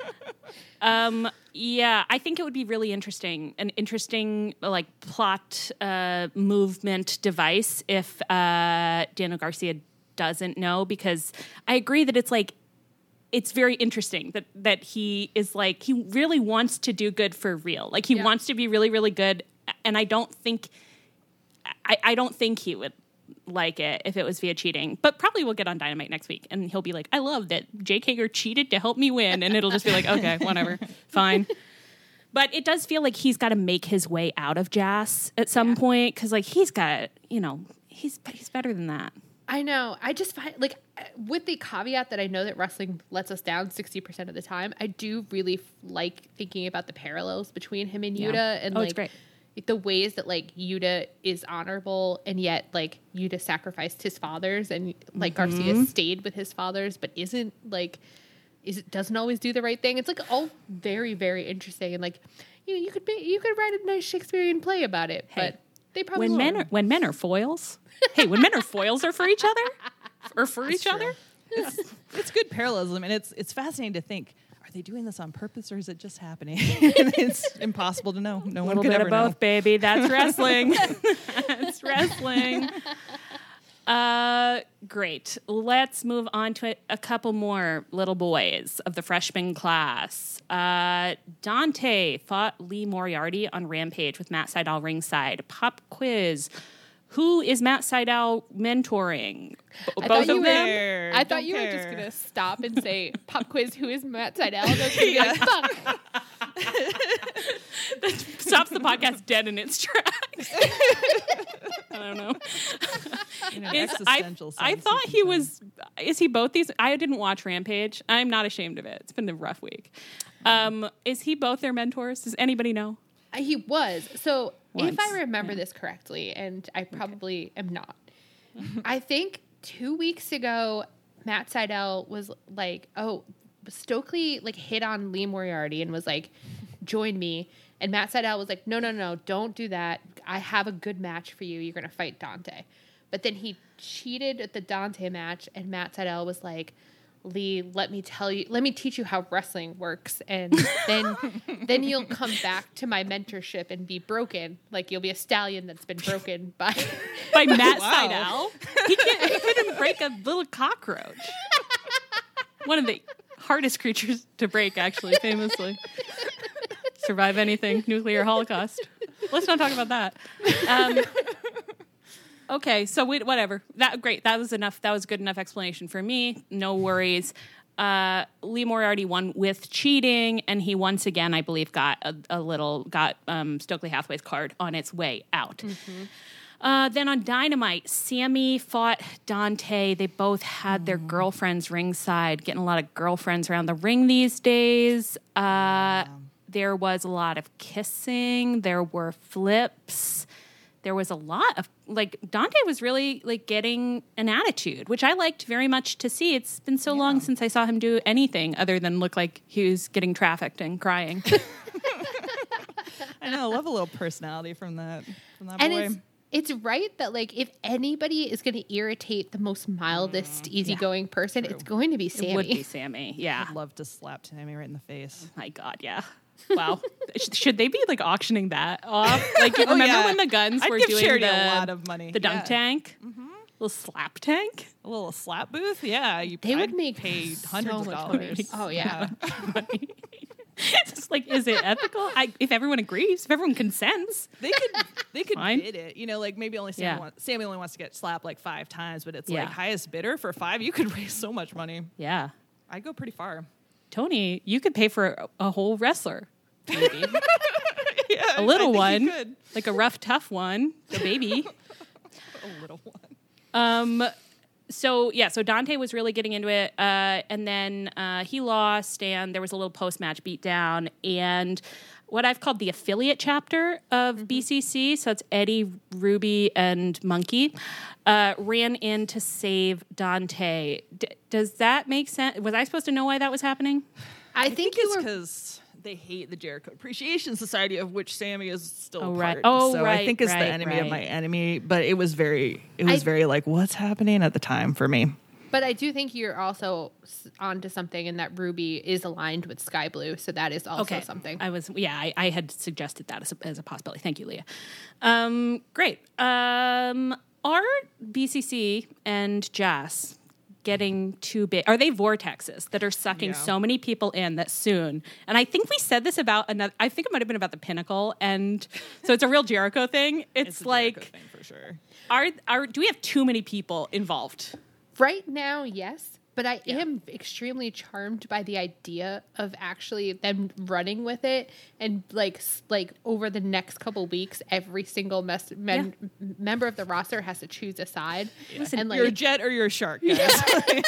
um, yeah, I think it would be really interesting, an interesting like plot uh, movement device if uh, Daniel Garcia doesn't know, because I agree that it's like it's very interesting that that he is like he really wants to do good for real, like he Yeah. wants to be really really good, and I don't think I, I don't think he would like it if it was via cheating, but probably we'll get on Dynamite next week and he'll be like, I love that Jake Hager cheated to help me win. And it'll just be like, okay, whatever, fine. But it does feel like he's got to make his way out of Jazz at some point. Cause like he's got, you know, he's, he's better than that. I know. I just find like with the caveat that I know that wrestling lets us down sixty percent of the time. I do really f- like thinking about the parallels between him and Yuta, Yeah. and Oh, like it's great. the ways that like Yuta is honorable, and yet like Yuta sacrificed his fathers, and like Mm-hmm. Garcia stayed with his fathers, but isn't like is doesn't always do the right thing. It's like all very very interesting, and like you know, you could be you could write a nice Shakespearean play about it, Hey, but they probably When men are, won't. when men are foils, hey, when men are foils are for each other or for each true. other. it's, it's good parallelism, and it's it's fascinating to think. Are they doing this on purpose, or is it just happening? It's impossible to know. No A one little could bit ever of both, know. baby. That's wrestling. That's wrestling. Uh, great. Let's move on to a, a couple more little boys of the freshman class. Uh, Dante fought Lee Moriarty on Rampage with Matt Sydal ringside. Pop quiz. Who is Matt Sydal mentoring? B- I both thought you of were- them? Care, I thought don't you were just care. gonna stop and say pop quiz. Who is Matt Sydal? And I was gonna be like, fuck. Stops the podcast dead in its tracks. I don't know. In an Is, I, existential I sense, thought you he can was. Is he both these? I didn't watch Rampage. I'm not ashamed of it. It's been a rough week. Um, is he both their mentors? Does anybody know? He was. So Once, if I remember yeah. this correctly, and I probably am not, I think two weeks ago, Matt Sydal was like, oh, Stokely like hit on Lee Moriarty and was like, join me. And Matt Sydal was like, no, no, no, don't do that. I have a good match for you. You're going to fight Dante. But then he cheated at the Dante match, and Matt Sydal was like, Lee, let me tell you, let me teach you how wrestling works, and then then you'll come back to my mentorship and be broken, like you'll be a stallion that's been broken by By Matt Wow. Sydal. He, can't, he couldn't break a little cockroach. One of the hardest creatures to break, actually, famously. Survive anything, nuclear holocaust. Let's not talk about that. Um, okay, so we, whatever. That great. That was enough. That was good enough explanation for me. No worries. Uh, Lee Moriarty won with cheating, and he once again, I believe, got a, a little got um, Stokely Hathaway's card on its way out. Mm-hmm. Uh, then on Dynamite, Sammy fought Dante. They both had their girlfriends ringside, getting a lot of girlfriends around the ring these days. Uh, yeah. There was a lot of kissing. There were flips. There was a lot of, like, Dante was really, like, getting an attitude, which I liked very much to see. It's been so yeah. long since I saw him do anything other than look like he was getting trafficked and crying. I know. I love a little personality from that, from that and boy. It's, it's right that, like, if anybody is going to irritate the most mildest, mm, easygoing yeah, person, true. It's going to be Sammy. It would be Sammy, yeah. I'd love to slap Sammy right in the face. Oh my God, yeah. Wow. Should they be, like, auctioning that off? Like, you remember oh, yeah. when the guns I'd were give doing Charity the, a lot of money. the dunk yeah. tank? Mm-hmm. Little slap tank? A little slap booth? Yeah. You, they would I'd make pay so hundreds much of dollars. money. Oh, yeah. It's just like, is it ethical? I, if everyone agrees, if everyone consents, they could they could Fine. bid it. You know, like maybe only Sammy, Yeah. wants, Sammy only wants to get slapped like five times, but it's Yeah. like highest bidder for five. You could raise so much money. yeah. I'd go pretty far. Tony, you could pay for a, a whole wrestler, maybe. yeah, A little I think you one, could. like a rough, tough one, a baby. A little one. Um, so yeah, so Dante was really getting into it, uh, and then uh, he lost, and there was a little post-match beatdown, and what I've called the affiliate chapter of mm-hmm. B C C, so it's Eddie, Ruby, and Monkey, uh, ran in to save Dante. D- does that make sense? Was I supposed to know why that was happening? I, I think, think you it's were because they hate the Jericho Appreciation Society, of which Sammy is still Oh, a right. part. Oh, so right, I think it's right, the enemy right. of my enemy. But it was very, it was I- very like, what's happening at the time for me? But I do think you're also s- onto something in that Ruby is aligned with Sky Blue, so that is also Okay, something. I was yeah, I, I had suggested that as a, as a possibility. Thank you, Leah. Um, great. Um, are B C C and Jazz getting too big? Are they vortexes that are sucking Yeah. so many people in that soon? And I think we said this about another. I think it might have been about the Pinnacle, and so it's a real Jericho thing. It's, It's a like, Jericho thing for sure. are are do we have too many people involved? Right now, yes, but I am extremely charmed by the idea of actually them running with it, and like s- like over the next couple weeks, every single mes- men- m- member of the roster has to choose a side. Listen, and like you're a jet or you're a shark, guys.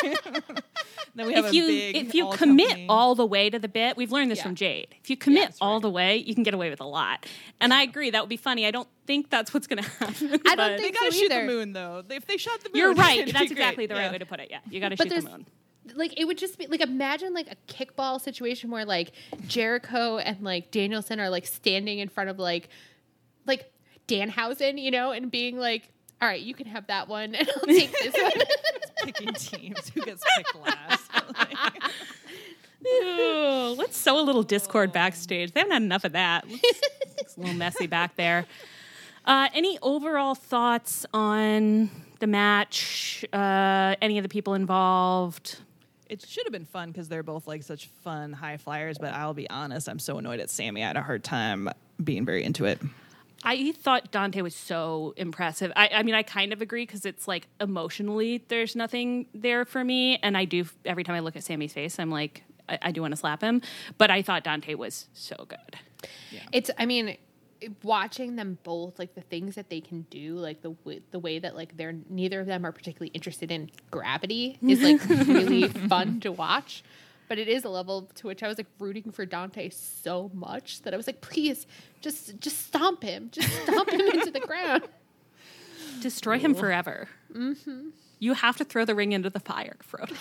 Then we have If a you big if you all commit company- all the way to the bit, we've learned this Yeah. from Jade. If you commit that's all right. the way, you can get away with a lot. And I agree, that would be funny. I don't think that's what's going to happen. I don't but- think They gotta so shoot either. the moon, though. They, if they shot the moon, You're right. it'd be That's great. exactly the right Yeah. way to put it. Yeah, you got to But shoot the there's- moon. Like it would just be like imagine like a kickball situation where like Jericho and like Danielson are like standing in front of like like Danhausen, you know, and being like, all right, you can have that one and I'll take this one. Picking teams. Who gets picked last? Ew, let's sow a little discord backstage. They haven't had enough of that. It's, it's a little messy back there. Uh, any overall thoughts on the match? Uh, any of the people involved? It should have been fun because they're both like such fun high flyers, but I'll be honest, I'm so annoyed at Sammy. I had a hard time being very into it. I thought Dante was so impressive. I, I mean, I kind of agree because it's like emotionally, there's nothing there for me. And I do, every time I look at Sammy's face, I'm like, I, I do want to slap him. But I thought Dante was so good. It's, I mean, watching them both, like the things that they can do, like the w- the way that like they're neither of them are particularly interested in gravity is like really fun to watch. But it is a level to which I was like rooting for Dante so much that I was like, please, just just stomp him, just stomp him into the ground. Destroy him forever. Mm-hmm. You have to throw the ring into the fire, Frodo.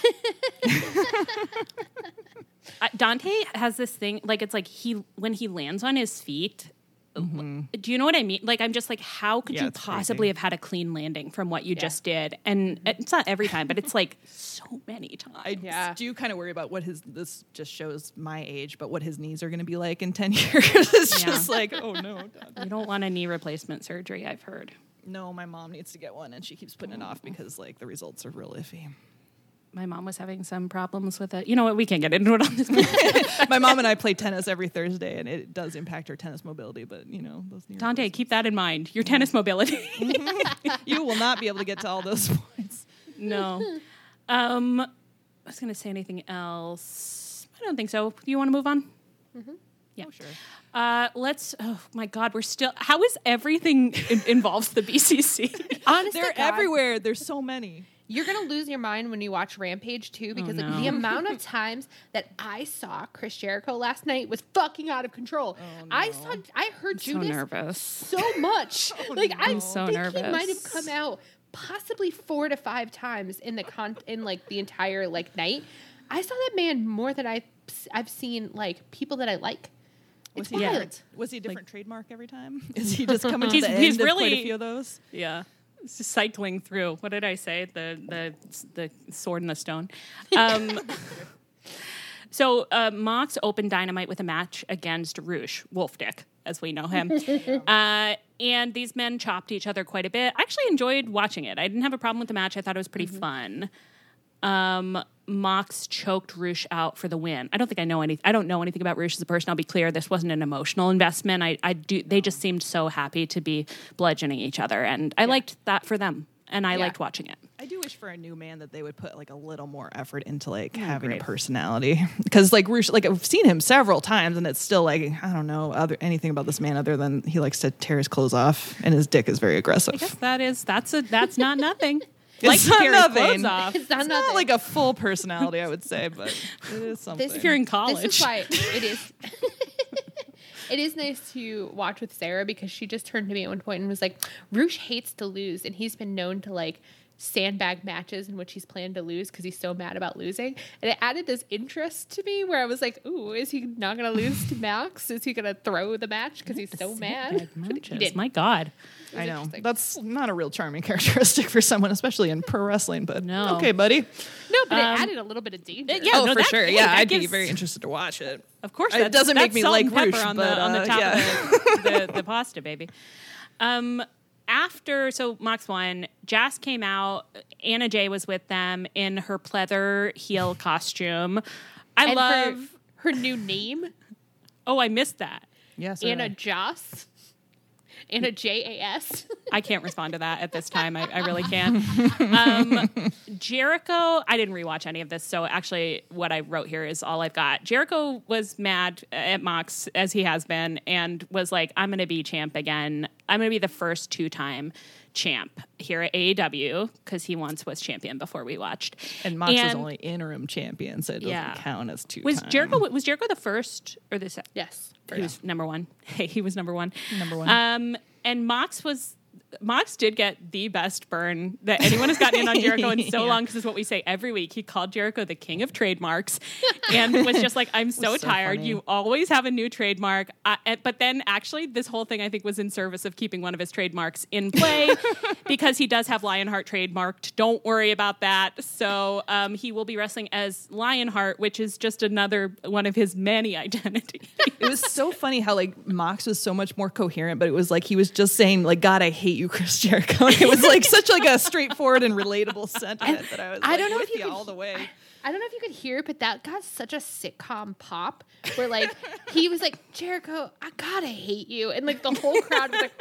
uh, Dante has this thing, like it's like he when he lands on his feet. Mm-hmm. Do you know what I mean? Like, I'm just like, how could Yeah, you it's possibly crazy. have had a clean landing from what you Yeah. just did? And it's not every time, but it's like so many times. I Yeah. do kind of worry about what his, this just shows my age, but what his knees are going to be like in ten years. It's Yeah. just like, oh no. Dad. You don't want a knee replacement surgery, I've heard. No, my mom needs to get one and she keeps putting it off because like the results are real iffy. My mom was having some problems with it. You know what? We can't get into it on this podcast. My mom and I play tennis every Thursday and it does impact her tennis mobility, but you know, those knee Dante, replacements. keep that in mind. Your tennis mobility. You will not be able to get to all those points. No. Um, I was going to say anything else. I don't think so. You want to move on? Mm-hmm. Yeah. Oh, sure. Uh, let's. Oh my God, we're still. How is everything in, involves the B C C? Honest They're to God, everywhere. There's so many. You're gonna lose your mind when you watch Rampage too, because no. like, the amount of times that I saw Chris Jericho last night was fucking out of control. I saw, I heard So Judas nervous. so much. like I I'm so think nervous. he might have come out possibly four to five times in the con in like the entire like night. I saw that man more than I I've seen like people that I like. Was It's he, wild. different? Was he a different trademark every time? Is he just coming to He's- the he's end of quite really- a few of those? Yeah. It's just cycling through. What did I say? The the the sword and the stone. Um, so uh, Mox opened Dynamite with a match against Roosh, Wolfdick, as we know him. uh, and these men chopped each other quite a bit. I actually enjoyed watching it. I didn't have a problem with the match. I thought it was pretty fun. Um, Mox choked Roosh out for the win. I don't think I know any. I don't know anything about Roosh as a person. I'll be clear. This wasn't an emotional investment. I, I do. They just seemed so happy to be bludgeoning each other, and I liked that for them. And I Yeah. liked watching it. I do wish for a new man that they would put like a little more effort into like having great. a personality, because like Roosh, like I've seen him several times and it's still like I don't know other anything about this man other than he likes to tear his clothes off and his dick is very aggressive. I guess that is that's a that's not nothing. It's like to not tear his nothing. clothes off. It's not, It's nothing. not like a full personality, I would say, but it is something. This- If you're in This college, is why it is. It is nice to watch with Sarah because she just turned to me at one point and was like, "Roosh hates to lose, and he's been known to like sandbag matches in which he's planned to lose because he's so mad about losing." And it added this interest to me where I was like, "Ooh, is he not going to lose to Max? Is he going to throw the match because he's so mad?" But he Matches. didn't. My God. It was I know interesting. that's not a real charming characteristic for someone, especially in pro wrestling. But No. okay, buddy. No, but Um, it added a little bit of danger. yeah, oh, no, for that- sure. hey, Yeah, that I'd be gives- very interested to watch it. Of course, It that's, doesn't that's make me salt like and pepper Roosh, on but, the on the uh, top yeah. of the, the, the pasta, baby. Um, after so Mox won, Jas came out. Anna Jay was with them in her pleather heel costume. I And love. her, her new name, oh, I missed that. Yes, Anna Joss. Anna J A S. I can't respond to that at this time. I, I really can't. Um, Jericho, I didn't rewatch any of this, so actually, what I wrote here is all I've got. Jericho was mad at Mox as he has been, and was like, "I'm going to be champ again. I'm going to be the first two-time champ here at A E W because he once was champion before we watched." And Mox was And- only interim champion, so it doesn't Yeah. count as two. Was time. Jericho was Jericho the first or the second? Yes. He was number one. Hey, he was number one. Number one. Um, and Mox was Mox did get the best burn that anyone has gotten in on Jericho in so Yeah. long, because it's what we say every week. He called Jericho the king of trademarks and was just like, I'm so, Was so tired. funny. You always have a new trademark. Uh, and- but then actually this whole thing I think was in service of keeping one of his trademarks in play because he does have Lionheart trademarked. Don't worry about that. So um, he will be wrestling as Lionheart, which is just another one of his many identities. It was so funny how like Mox was so much more coherent, but it was like he was just saying like, "God, I hate you, Chris Jericho." It was like such like a straightforward and relatable sentiment that I was. I like, don't know with if you could- all the way. I don't know if you could hear it, but that got such a sitcom pop where like he was like, "Jericho, I gotta hate you," and like the whole crowd was like,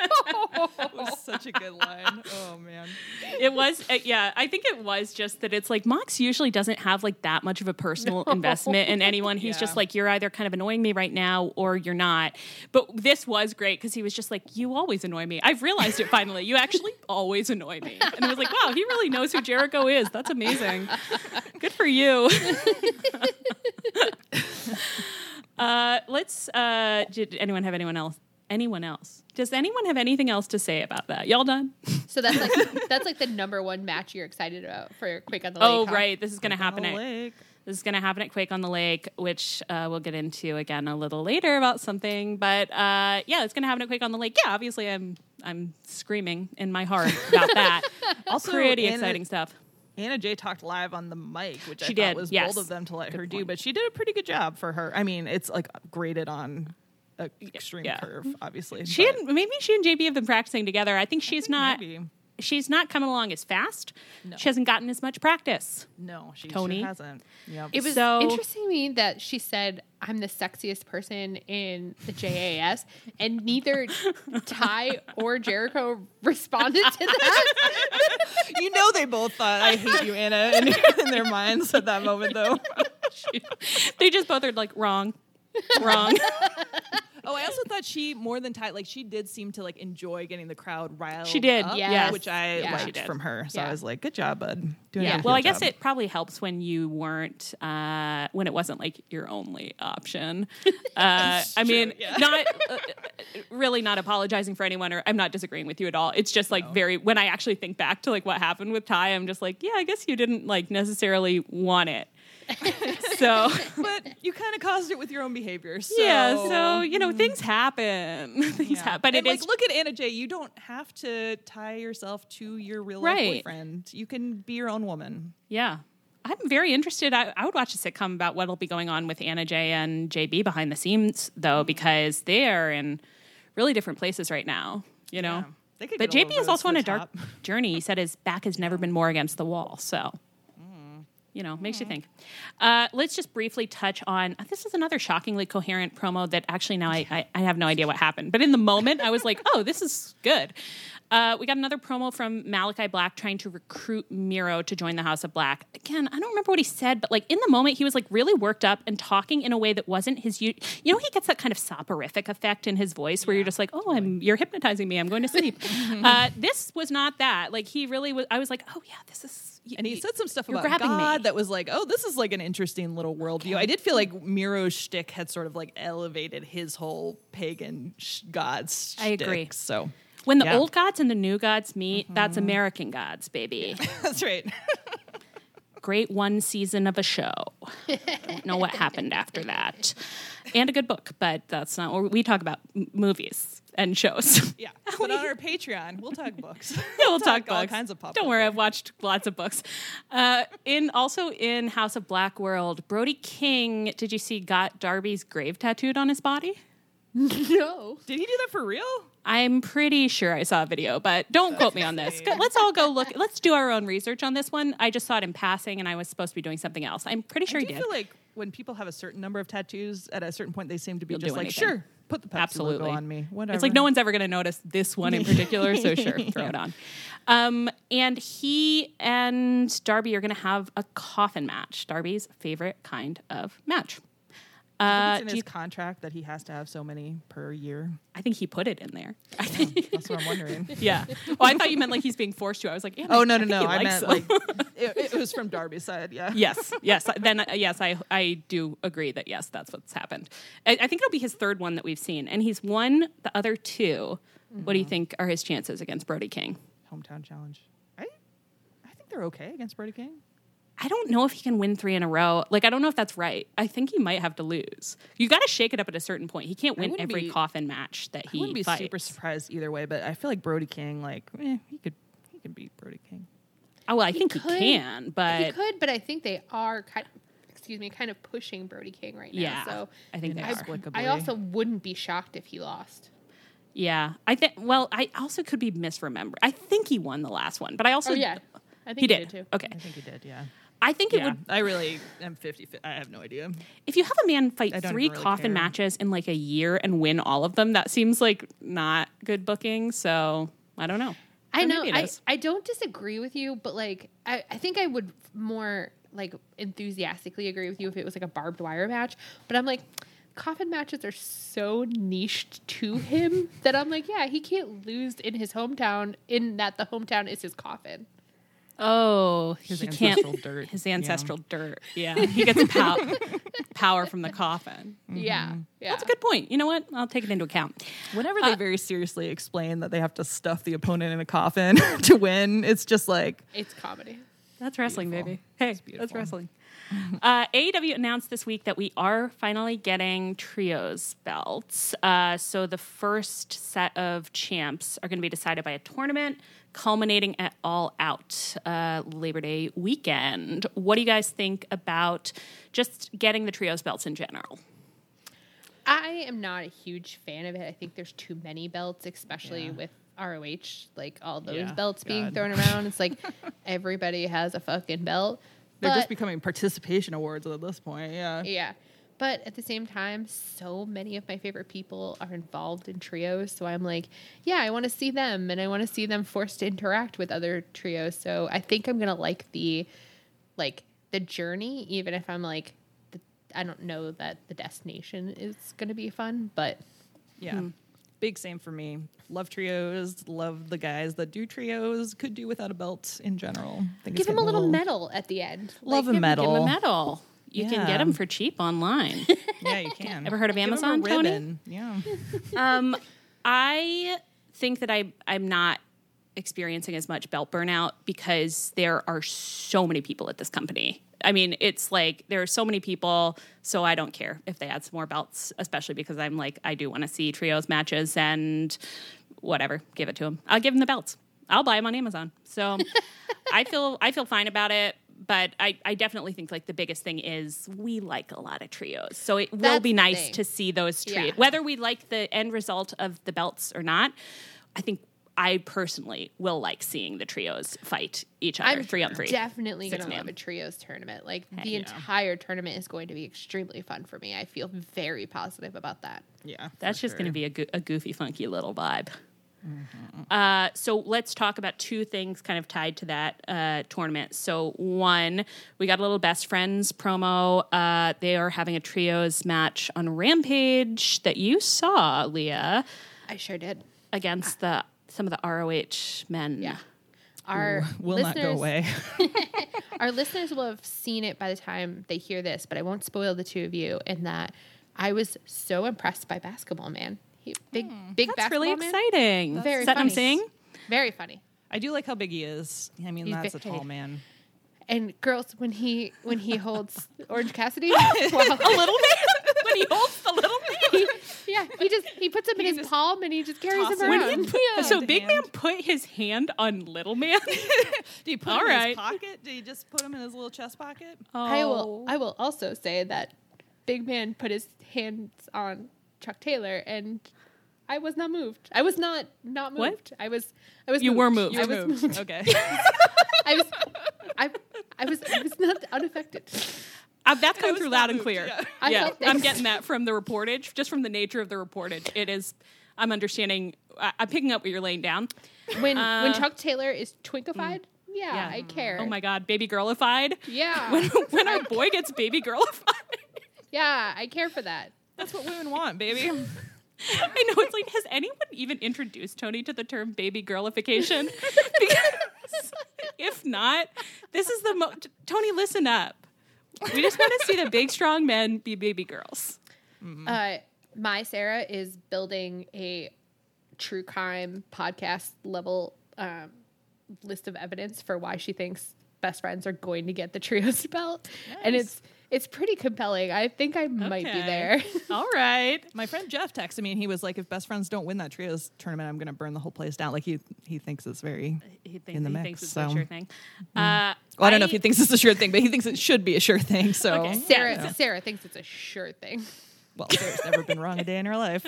It was such a good line. Oh man. It was, uh, yeah. I think it was just that it's like Mox usually doesn't have like that much of a personal No. investment in anyone. He's Yeah. just like, you're either kind of annoying me right now or you're not. But this was great because he was just like, you always annoy me. I've realized it finally. You actually always annoy me. And I was like, wow, he really knows who Jericho is. That's amazing. Good for you. uh, let's. Uh, did anyone have anyone else? anyone else. Does anyone have anything else to say about that? Y'all done? So that's like that's like the number one match you're excited about for Quake on the Lake. Oh, huh? right. This is going to Quake on happen the at Lake. this is going to happen at Quake on the Lake, which uh, we'll get into again a little later about something. But uh, yeah, it's going to happen at Quake on the Lake. Yeah, obviously, I'm I'm screaming in my heart about that. Also, pretty Anna- exciting stuff. Anna Jay talked live on the mic, which She I did, thought was yes. bold of them to let Good her do, point. but she did a pretty good job for her. I mean, it's like graded on an extreme Yeah. curve, obviously. She but and maybe she and J B have been practicing together. I think she's think not. maybe. She's not coming along as fast. No. She hasn't gotten as much practice. No, she Tony? sure hasn't. Yep. It was So- interesting to me that she said, I'm the sexiest person in the J A S, and neither Ty or Jericho responded to that. You know they both thought, I hate you, Anna, in, in their minds at that moment, though. They just both are like wrong, wrong. Oh, I also thought she, more than Ty, like, she did seem to, like, enjoy getting the crowd riled She did, up, yes. which I Yeah. She liked did. from her. So Yeah. I was like, good job, bud. Doing Yeah. a Well, good I guess job. it probably helps when you weren't, uh, when it wasn't like your only option. Uh, I mean, yeah. not uh, really not apologizing for anyone, or I'm not disagreeing with you at all. It's just like very, when I actually think back to like what happened with Ty, I'm just like, yeah, I guess you didn't like necessarily want it. So But you kind of caused it with your own behavior. So. yeah, so you know things happen. things Yeah. happen, but and it like, is look at Anna Jay. You don't have to tie yourself to your real life Right. boyfriend. You can be your own woman. yeah. I'm very interested. I, I would watch a sitcom about what'll be going on with Anna Jay and J B behind the scenes, though, because they are in really different places right now. You know, Yeah. They could but get a J little B is rose also to on the a dark top. journey. He said his back has never been more against the wall. So, you know, makes you think. Uh, let's just briefly touch on this is another shockingly coherent promo that actually now I, I, I have no idea what happened. But in the moment, I was like, oh, this is good. Uh, we got another promo from Malachi Black trying to recruit Miro to join the House of Black. Again, I don't remember what he said, but like in the moment, he was like really worked up and talking in a way that wasn't his. U- you know, he gets that kind of soporific effect in his voice where you're just like, oh, I'm you're hypnotizing me. I'm going to sleep. uh, this was not that. Like he really was. I was like, oh yeah, this is. And he said some stuff You're about grabbing me. God that was like, oh, this is like an interesting little worldview. I did feel like Miro's shtick had sort of like elevated his whole pagan sh- gods. I agree. shtick, So When the Yeah. old gods and the new gods meet, that's American gods, baby. that's right. Great one season of a show. Don't know what happened after that. And a good book, but that's not what we talk about m- movies and shows. Yeah. But on our Patreon, we'll talk books. Yeah, we'll talk, all books. kinds of pop Don't culture. worry, I've watched lots of books. Uh, in also in House of Black World, Brody King, did you see got Darby's grave tattooed on his body? No. Did he do that for real? I'm pretty sure I saw a video, but don't quote me on this. Go- Let's all go look. Let's do our own research on this one. I just saw it in passing, and I was supposed to be doing something else. I'm pretty sure I he do did. feel like when people have a certain number of tattoos, at a certain point, they seem to be You'll just do like, anything. sure, put the Pepsi Absolutely. logo on me. Whatever. It's like no one's ever going to notice this one in particular, so sure, throw it on. Um, and he and Darby are going to have a coffin match. Darby's favorite kind of match. I Uh, think it's in do his you- contract that he has to have so many per year. I think he put it in there. I think, That's what I'm wondering. yeah. Oh, I thought you meant like he's being forced to. I was like, yeah, Oh I- no I no think no! he I likes meant them. like it, it was from Darby's side. Yeah. Yes, yes. Then uh, yes, I I do agree that yes, that's what's happened. I, I think it'll be his third one that we've seen, and he's won the other two. What do you think are his chances against Brody King? Hometown challenge. I I think they're okay against Brody King. I don't know if he can win three in a row. Like, I don't know if that's right. I think he might have to lose. You got to shake it up at a certain point. He can't I win wouldn't every be- coffin match that I he wouldn't be fights. super surprised either way, but I feel like Brody King, like, eh, he could he could beat Brody King. Oh, well, I think could. he can, but He could, but I think they are kind excuse me, kind of pushing Brody King right now. yeah, So I think they are. Inexplicably. I also wouldn't be shocked if he lost. Yeah, I think. Well, I also could be misremembered. I think he won the last one, but I also Oh yeah. I think he he did. did too. Okay, I think he did. Yeah. I think it Yeah. would. I really am fifty. I have no idea. If you have a man fight I don't three even really coffin care. matches in like a year and win all of them, that seems like not good booking. So I don't know. I Or know. maybe it I, is. I don't disagree with you, but like I, I think I would more like enthusiastically agree with you if it was like a barbed wire match. But I'm like, coffin matches are so niched to him that I'm like, yeah, he can't lose in his hometown in that the hometown is his coffin. Oh, His he ancestral can't. dirt. His Yeah. ancestral dirt. Yeah, he gets pow- power from the coffin. Yeah, yeah. That's a good point. You know what? I'll take it into account. Whenever they very seriously explain that they have to stuff the opponent in a coffin to win, it's just like, It's comedy. That's wrestling, Beautiful. baby. Hey, that's beautiful. wrestling. Uh, A E W announced this week that we are finally getting trios belts. Uh, so the first set of champs are going to be decided by a tournament, culminating at All Out uh, Labor Day weekend. What do you guys think about just getting the trios belts in general? I am not a huge fan of it. I think there's too many belts, especially Yeah. with R O H, like all those Yeah, belts being God. thrown around. It's like everybody has a fucking belt. they're But- just becoming participation awards at this point. Yeah. Yeah. But at the same time, so many of my favorite people are involved in trios. So I'm like, yeah, I want to see them and I want to see them forced to interact with other trios. So I think I'm going to like the, like the journey, even if I'm like, the, I don't know that the destination is going to be fun, but Yeah. Big same for me. Love trios. Love the guys that do trios. Could do without a belt in general. I think give it's them a getting little medal at the end. Love Like, a medal. Give them a medal. You can Yeah. get them for cheap online. Yeah, you can. Ever heard of Give 'em a Amazon, Tony? ribbon. Yeah. Um, I think that I I'm not experiencing as much belt burnout because there are so many people at this company. I mean, it's like there are so many people, so I don't care if they add some more belts, especially because I'm like, I do want to see trios matches and whatever, give it to them. I'll give them the belts. I'll buy them on Amazon. So I feel I feel fine about it. But I, I definitely think like the biggest thing is we like a lot of trios. So it will That's be the nice thing. to see those trios. Yeah. Whether we like the end result of the belts or not, I think I personally will like seeing the trios fight each other I'm three on three. definitely Six going to man. love a trios tournament. Like Heck the yeah. entire tournament is going to be extremely fun for me. I feel very positive about that. Yeah. That's for just going to sure. be a, go- a goofy, funky little vibe. Uh, so let's talk about two things kind of tied to that uh, tournament. So one, we got a little best friends promo. Uh, they are having a trios match on Rampage that you saw, Leah, I sure did. against the some of the R O H men. Yeah. Our Will listeners, not go away. Our listeners will have seen it by the time they hear this, but I won't spoil the two of you in that I was so impressed by Basketball Man. He, big, big That's Basketball really Man. exciting. Very Is that what I'm funny. saying? Very funny. I do like how big he is. I mean, He's that's big- a tall man. And girls, when he when he holds Orange Cassidy, A wow. little bit. When he holds the little man. he, yeah, he just he puts him in He his just palm and he just carries toss him it. around. When he Yeah. So the Big hand. Man put his hand on Little Man. Do you put All him in right. his pocket? Do you just put him in his little chest pocket? I Oh. will I will also say that Big Man put his hands on Chuck Taylor and I was not moved. I was not not moved. What? I was I was You were moved. I You was moved. moved. Okay. I was I I was I was not unaffected. Uh, that's coming was through not loud and moved, clear. yeah. I Yeah, like I'm this. getting that from the reportage, just from the nature of the reportage. It is, I'm understanding, I, I'm picking up what you're laying down. When Uh, when Chuck Taylor is twinkified, yeah, Yeah. I care. Oh my God, baby girlified. Yeah. When, when our boy gets baby girlified. Yeah, I care for that. That's what women want, baby. I know, it's like, has anyone even introduced Tony to the term baby girlification? Because if not, this is the mo- Tony, listen up. We just want to see the big, strong men be baby girls. Uh, my Sarah is building a true crime podcast level um, list of evidence for why she thinks best friends are going to get the trios belt, and it's it's pretty compelling. I think I might be Okay. there. All right. My friend Jeff texted me and he was like, if best friends don't win that trios tournament, I'm going to burn the whole place down. Like he he thinks it's very He, thinks in the he mix. thinks it's so. a sure thing. Uh, Well, I don't know if he thinks it's a sure thing, but he thinks it should be a sure thing. So, Okay. Sarah Yeah. Sarah thinks it's a sure thing. well, Sarah's never been wrong a day in her life.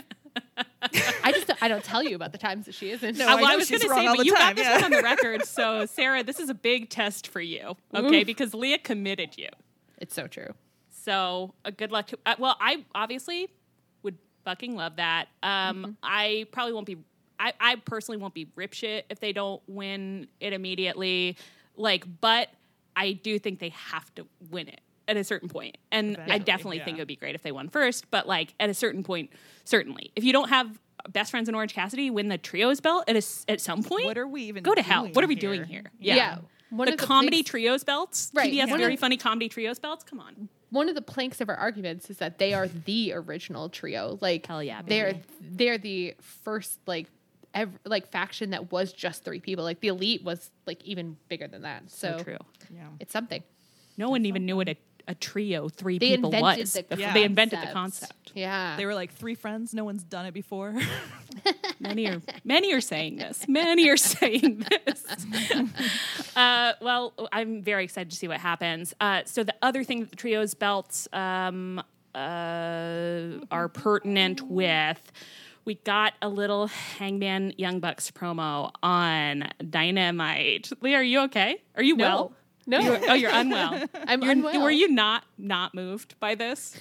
I just I don't tell you about the times that she isn't. No, Uh, I well, I know was going she's to wrong say, all but the you got time, this yeah. one on the record. So, Sarah, this is a big test for you, okay? Oof. Because Leah committed you. It's so true. So, uh, good luck to. Uh, well, I obviously would fucking love that. Um, I probably won't be. I, I personally won't be rip shit if they don't win it immediately. Like, but I do think they have to win it at a certain point. And I Eventually, definitely yeah. think it would be great if they won first. But like at a certain point, certainly, if you don't have best friends in Orange Cassidy win the trios belt at a s at some point, What are we even go to hell. doing What are we here? doing here? Yeah. One the of the comedy planks- trios belts. Right, P B S yeah. very funny comedy trios belts. Come on. One of the planks of our arguments is that they are the original trio. Like, Hell yeah, they're baby. they're the first like ev- like faction that was just three people. Like the elite was like even bigger than that. So, So true. Yeah. it's something. No one even knew what a, a trio, three They people invented was. the before Yeah. They invented the concept. concept. Yeah, They were like three friends. No one's done it before. Many are many are saying this. Many are saying this. uh, well, I'm very excited to see what happens. Uh, so the other thing that the trios belts um, uh, are pertinent with. We got a little Hangman Young Bucks promo on Dynamite. Leah, are you okay? Are you No. well? No. You're- oh, you're unwell. I'm You're- unwell. Were you not not moved by this?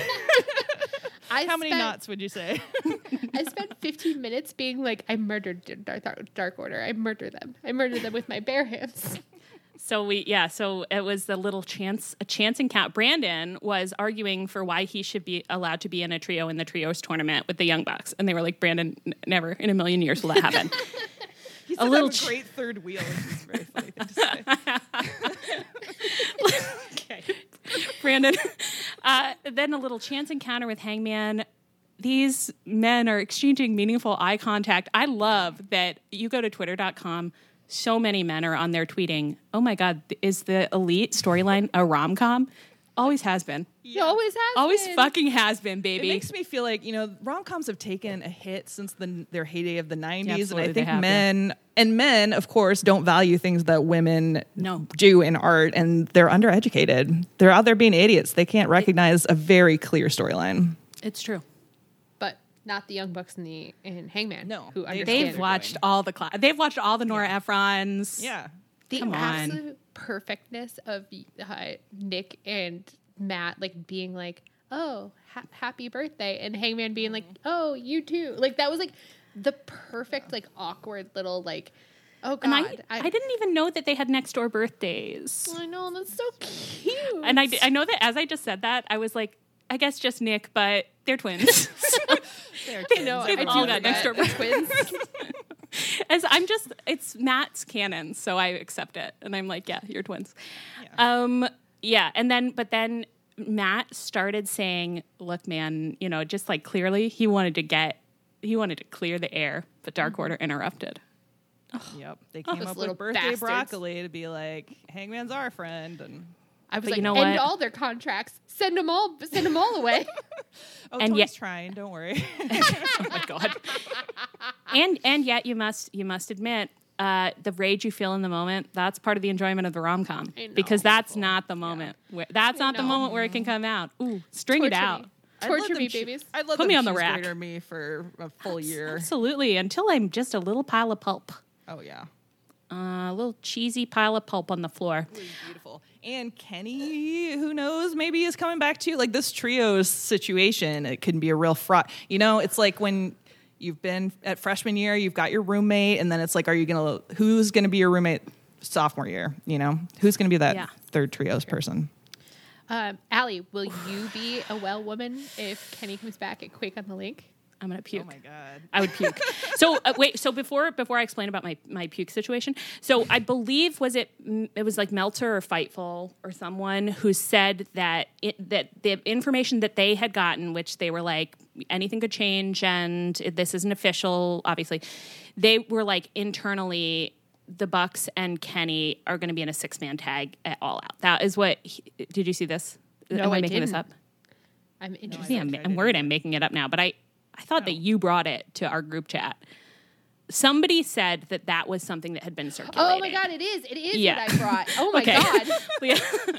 I How many spent- knots would you say? I spent fifteen minutes being like, I murdered Dark, Dark, Dark Order. I murdered them. I murdered them with my bare hands. So we, yeah, so it was the little chance, a chance encounter. Brandon was arguing for why he should be allowed to be in a trio in the trios tournament with the Young Bucks, and they were like, Brandon, n- never in a million years will that happen. He A said little I'm a ch- great third wheel, which is a very funny thing to say. Okay, Brandon. Uh, then a little chance encounter with Hangman. These men are exchanging meaningful eye contact. I love that you go to twitter dot com. So many men are on there tweeting, oh my God, is the Elite storyline a rom-com? Always has been. It always has. Always been. fucking has been, It baby. makes me feel like, you know, rom-coms have taken a hit since the, their heyday of the nineties. And Absolutely, I they think have, men, and men, of course, don't value things that women No. do in art, and they're undereducated. They're out there being idiots. They can't recognize a very clear storyline. It's true. But not the Young Bucks and the and Hangman. No, who they- understand. They've they're watched doing. all the cla- They've watched all the Nora Ephrons. Yeah. the Come on. absolute perfectness of uh, Nick and Matt like being like, "Oh, ha- happy birthday," and Hangman being like, "Oh, you too." Like that was like the perfect like awkward little like, "Oh God." And I, I, didn't even know that they had next door birthdays. I know that's so cute. And I, I know that as I just said that, I was like, I guess just Nick, but they're twins. They're I know. They've I all do got next door forget. Twins. As I'm just, it's Matt's canon, so I accept it. And I'm like, yeah, you're twins. Yeah. Um, yeah. And then, but then Matt started saying, look, man, you know, just like clearly he wanted to get, he wanted to clear the air, but Dark Order interrupted. Yep. They came Those up little with birthday bastards. broccoli to be like, Hangman's our friend. And I was But like, you know end what? all their contracts. Send them all. Send them all away. oh, And Tony's yet- trying. Don't worry. Oh my God. and, and yet you must, you must admit, uh, the rage you feel in the moment, that's part of the enjoyment of the rom-com. I know. Because that's not the moment. Where, that's not the know. moment where it can come out. Ooh, string it Torture out. me. I'd let Torture them me, choo- babies. I'd let Put them me on the cheese rack. grater me for a full year. Absolutely, until I'm just a little pile of pulp. Oh, yeah. Uh, a little cheesy pile of pulp on the floor. It was beautiful. And Kenny, who knows, maybe is coming back too. Like this trios situation, it can be a real fraud. You know, it's like when you've been at freshman year, you've got your roommate, and then it's like, are you gonna who's gonna be your roommate sophomore year? You know, who's gonna be that Yeah. third trios person? Um, Allie, will you be a well woman if Kenny comes back at Quake on the Lake? I'm gonna puke. Oh my god. I would puke. So uh, wait. So before before I explain about my my puke situation, so I believe was it it was like Meltzer or Fightful or someone who said that it, that the information that they had gotten, which they were like anything could change and it, this isn't official. Obviously, they were like internally. The Bucks and Kenny are going to be in a six man tag at All Out. That is what. He, did you see this? No, Am I, I making this didn't. up? I'm interested. Yeah, I'm, I'm worried I'm making it up now, but I, I thought that you brought it to our group chat. Somebody said that that was something that had been circulating. Oh my God, it is. It is Yeah. what I brought. Oh my Okay. God. Yeah.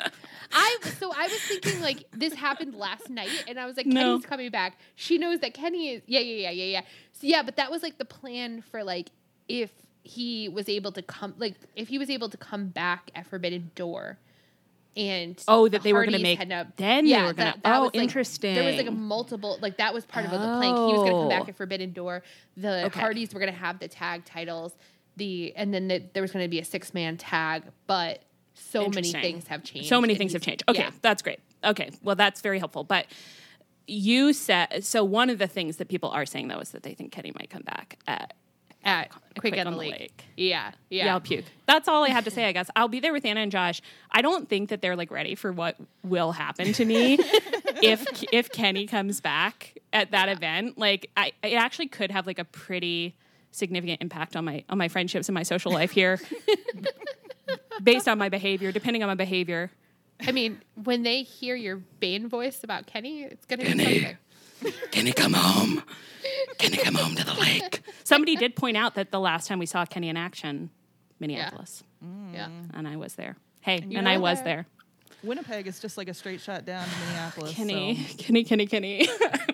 I so I was thinking like this happened last night, and I was like, No. Kenny's coming back. She knows that Kenny is. Yeah, yeah, yeah, yeah, yeah. So yeah, but that was like the plan for like if he was able to come, like if he was able to come back at Forbidden Door, and Oh, that the they were gonna Hardys make- had no- then they yeah, were gonna- that- that oh, was, like, interesting. There was like a multiple, like that was part of the plank. He was going to come Oh. back at Forbidden Door. The Okay. Hardys were going to have the tag titles. The and then the, there was going to be a six man tag, but so many Interesting. things have changed. So many and things have he's- changed. Okay, yeah. that's great. Okay, well, that's very helpful. But you said so. One of the things that people are saying though is that they think Kenny might come back at At Quake Quick Quick on on the the Lake. Lake. Yeah, yeah. Yeah, I'll puke. That's all I had to say, I guess. I'll be there with Anna and Josh. I don't think that they're like ready for what will happen to me if if Kenny comes back at that event. Like, I it actually could have like a pretty significant impact on my on my friendships and my social life here, based on my behavior, depending on my behavior. I mean, when they hear your Bane voice about Kenny, it's going to be something. Kenny, come home. Kenny, come home to the lake. Somebody did point out that the last time we saw Kenny in action, Minneapolis, Yeah. and I was there. Hey, you and were I was there. there. Winnipeg is just like a straight shot down to Minneapolis. Kenny, so. Kenny, Kenny, Kenny.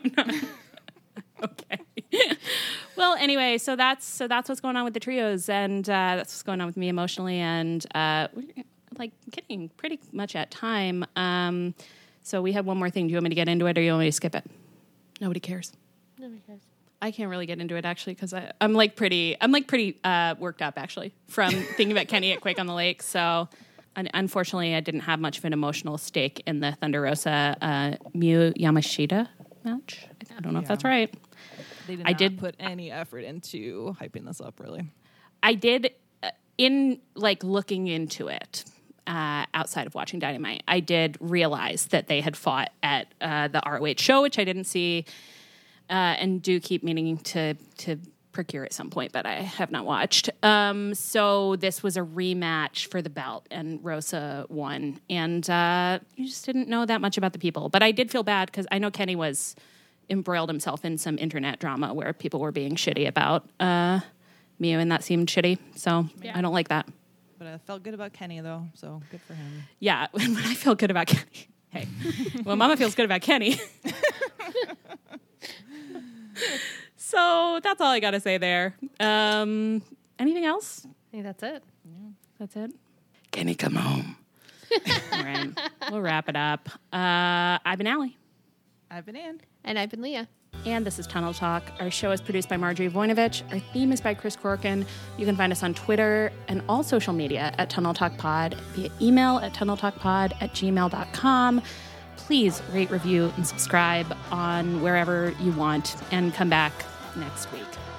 Okay. Well, anyway, so that's so that's what's going on with the trios, and uh, that's what's going on with me emotionally, and uh, we're like getting pretty much at time. Um, so we have one more thing. Do you want me to get into it, or you want me to skip it? Nobody cares. Nobody cares. I can't really get into it actually because I'm like pretty I'm like pretty uh, worked up actually from thinking about Kenny at Quake on the Lake. So un- unfortunately, I didn't have much of an emotional stake in the Thunder Rosa uh, Miyu Yamashita match. I don't know if that's Yeah. right. They did I not did- put any effort into hyping this up, really. I did uh, in like looking into it. Uh, outside of watching Dynamite, I did realize that they had fought at uh, the R O H show, which I didn't see, uh, and do keep meaning to to procure at some point, but I have not watched. Um, so this was a rematch for the belt, and Rosa won. And uh, you just didn't know that much about the people, but I did feel bad because I know Kenny was embroiled himself in some internet drama where people were being shitty about uh, Miyu, and that seemed shitty. So Yeah. I don't like that. But I felt good about Kenny, though, so good for him. Yeah, when I feel good about Kenny. Hey, well, Mama feels good about Kenny. So that's all I got to say there. Um, anything else? I think that's it. That's it. Kenny, come home. All right, we'll wrap it up. Uh, I've been Allie. I've been Ann. And I've been Leah. And this is Tunnel Talk. Our show is produced by Marjorie Voinovich. Our theme is by Chris Corkin. You can find us on Twitter and all social media at Tunnel Talk Pod, via email at tunneltalkpod at gmail dot com. Please rate, review, and subscribe on wherever you want, and come back next week.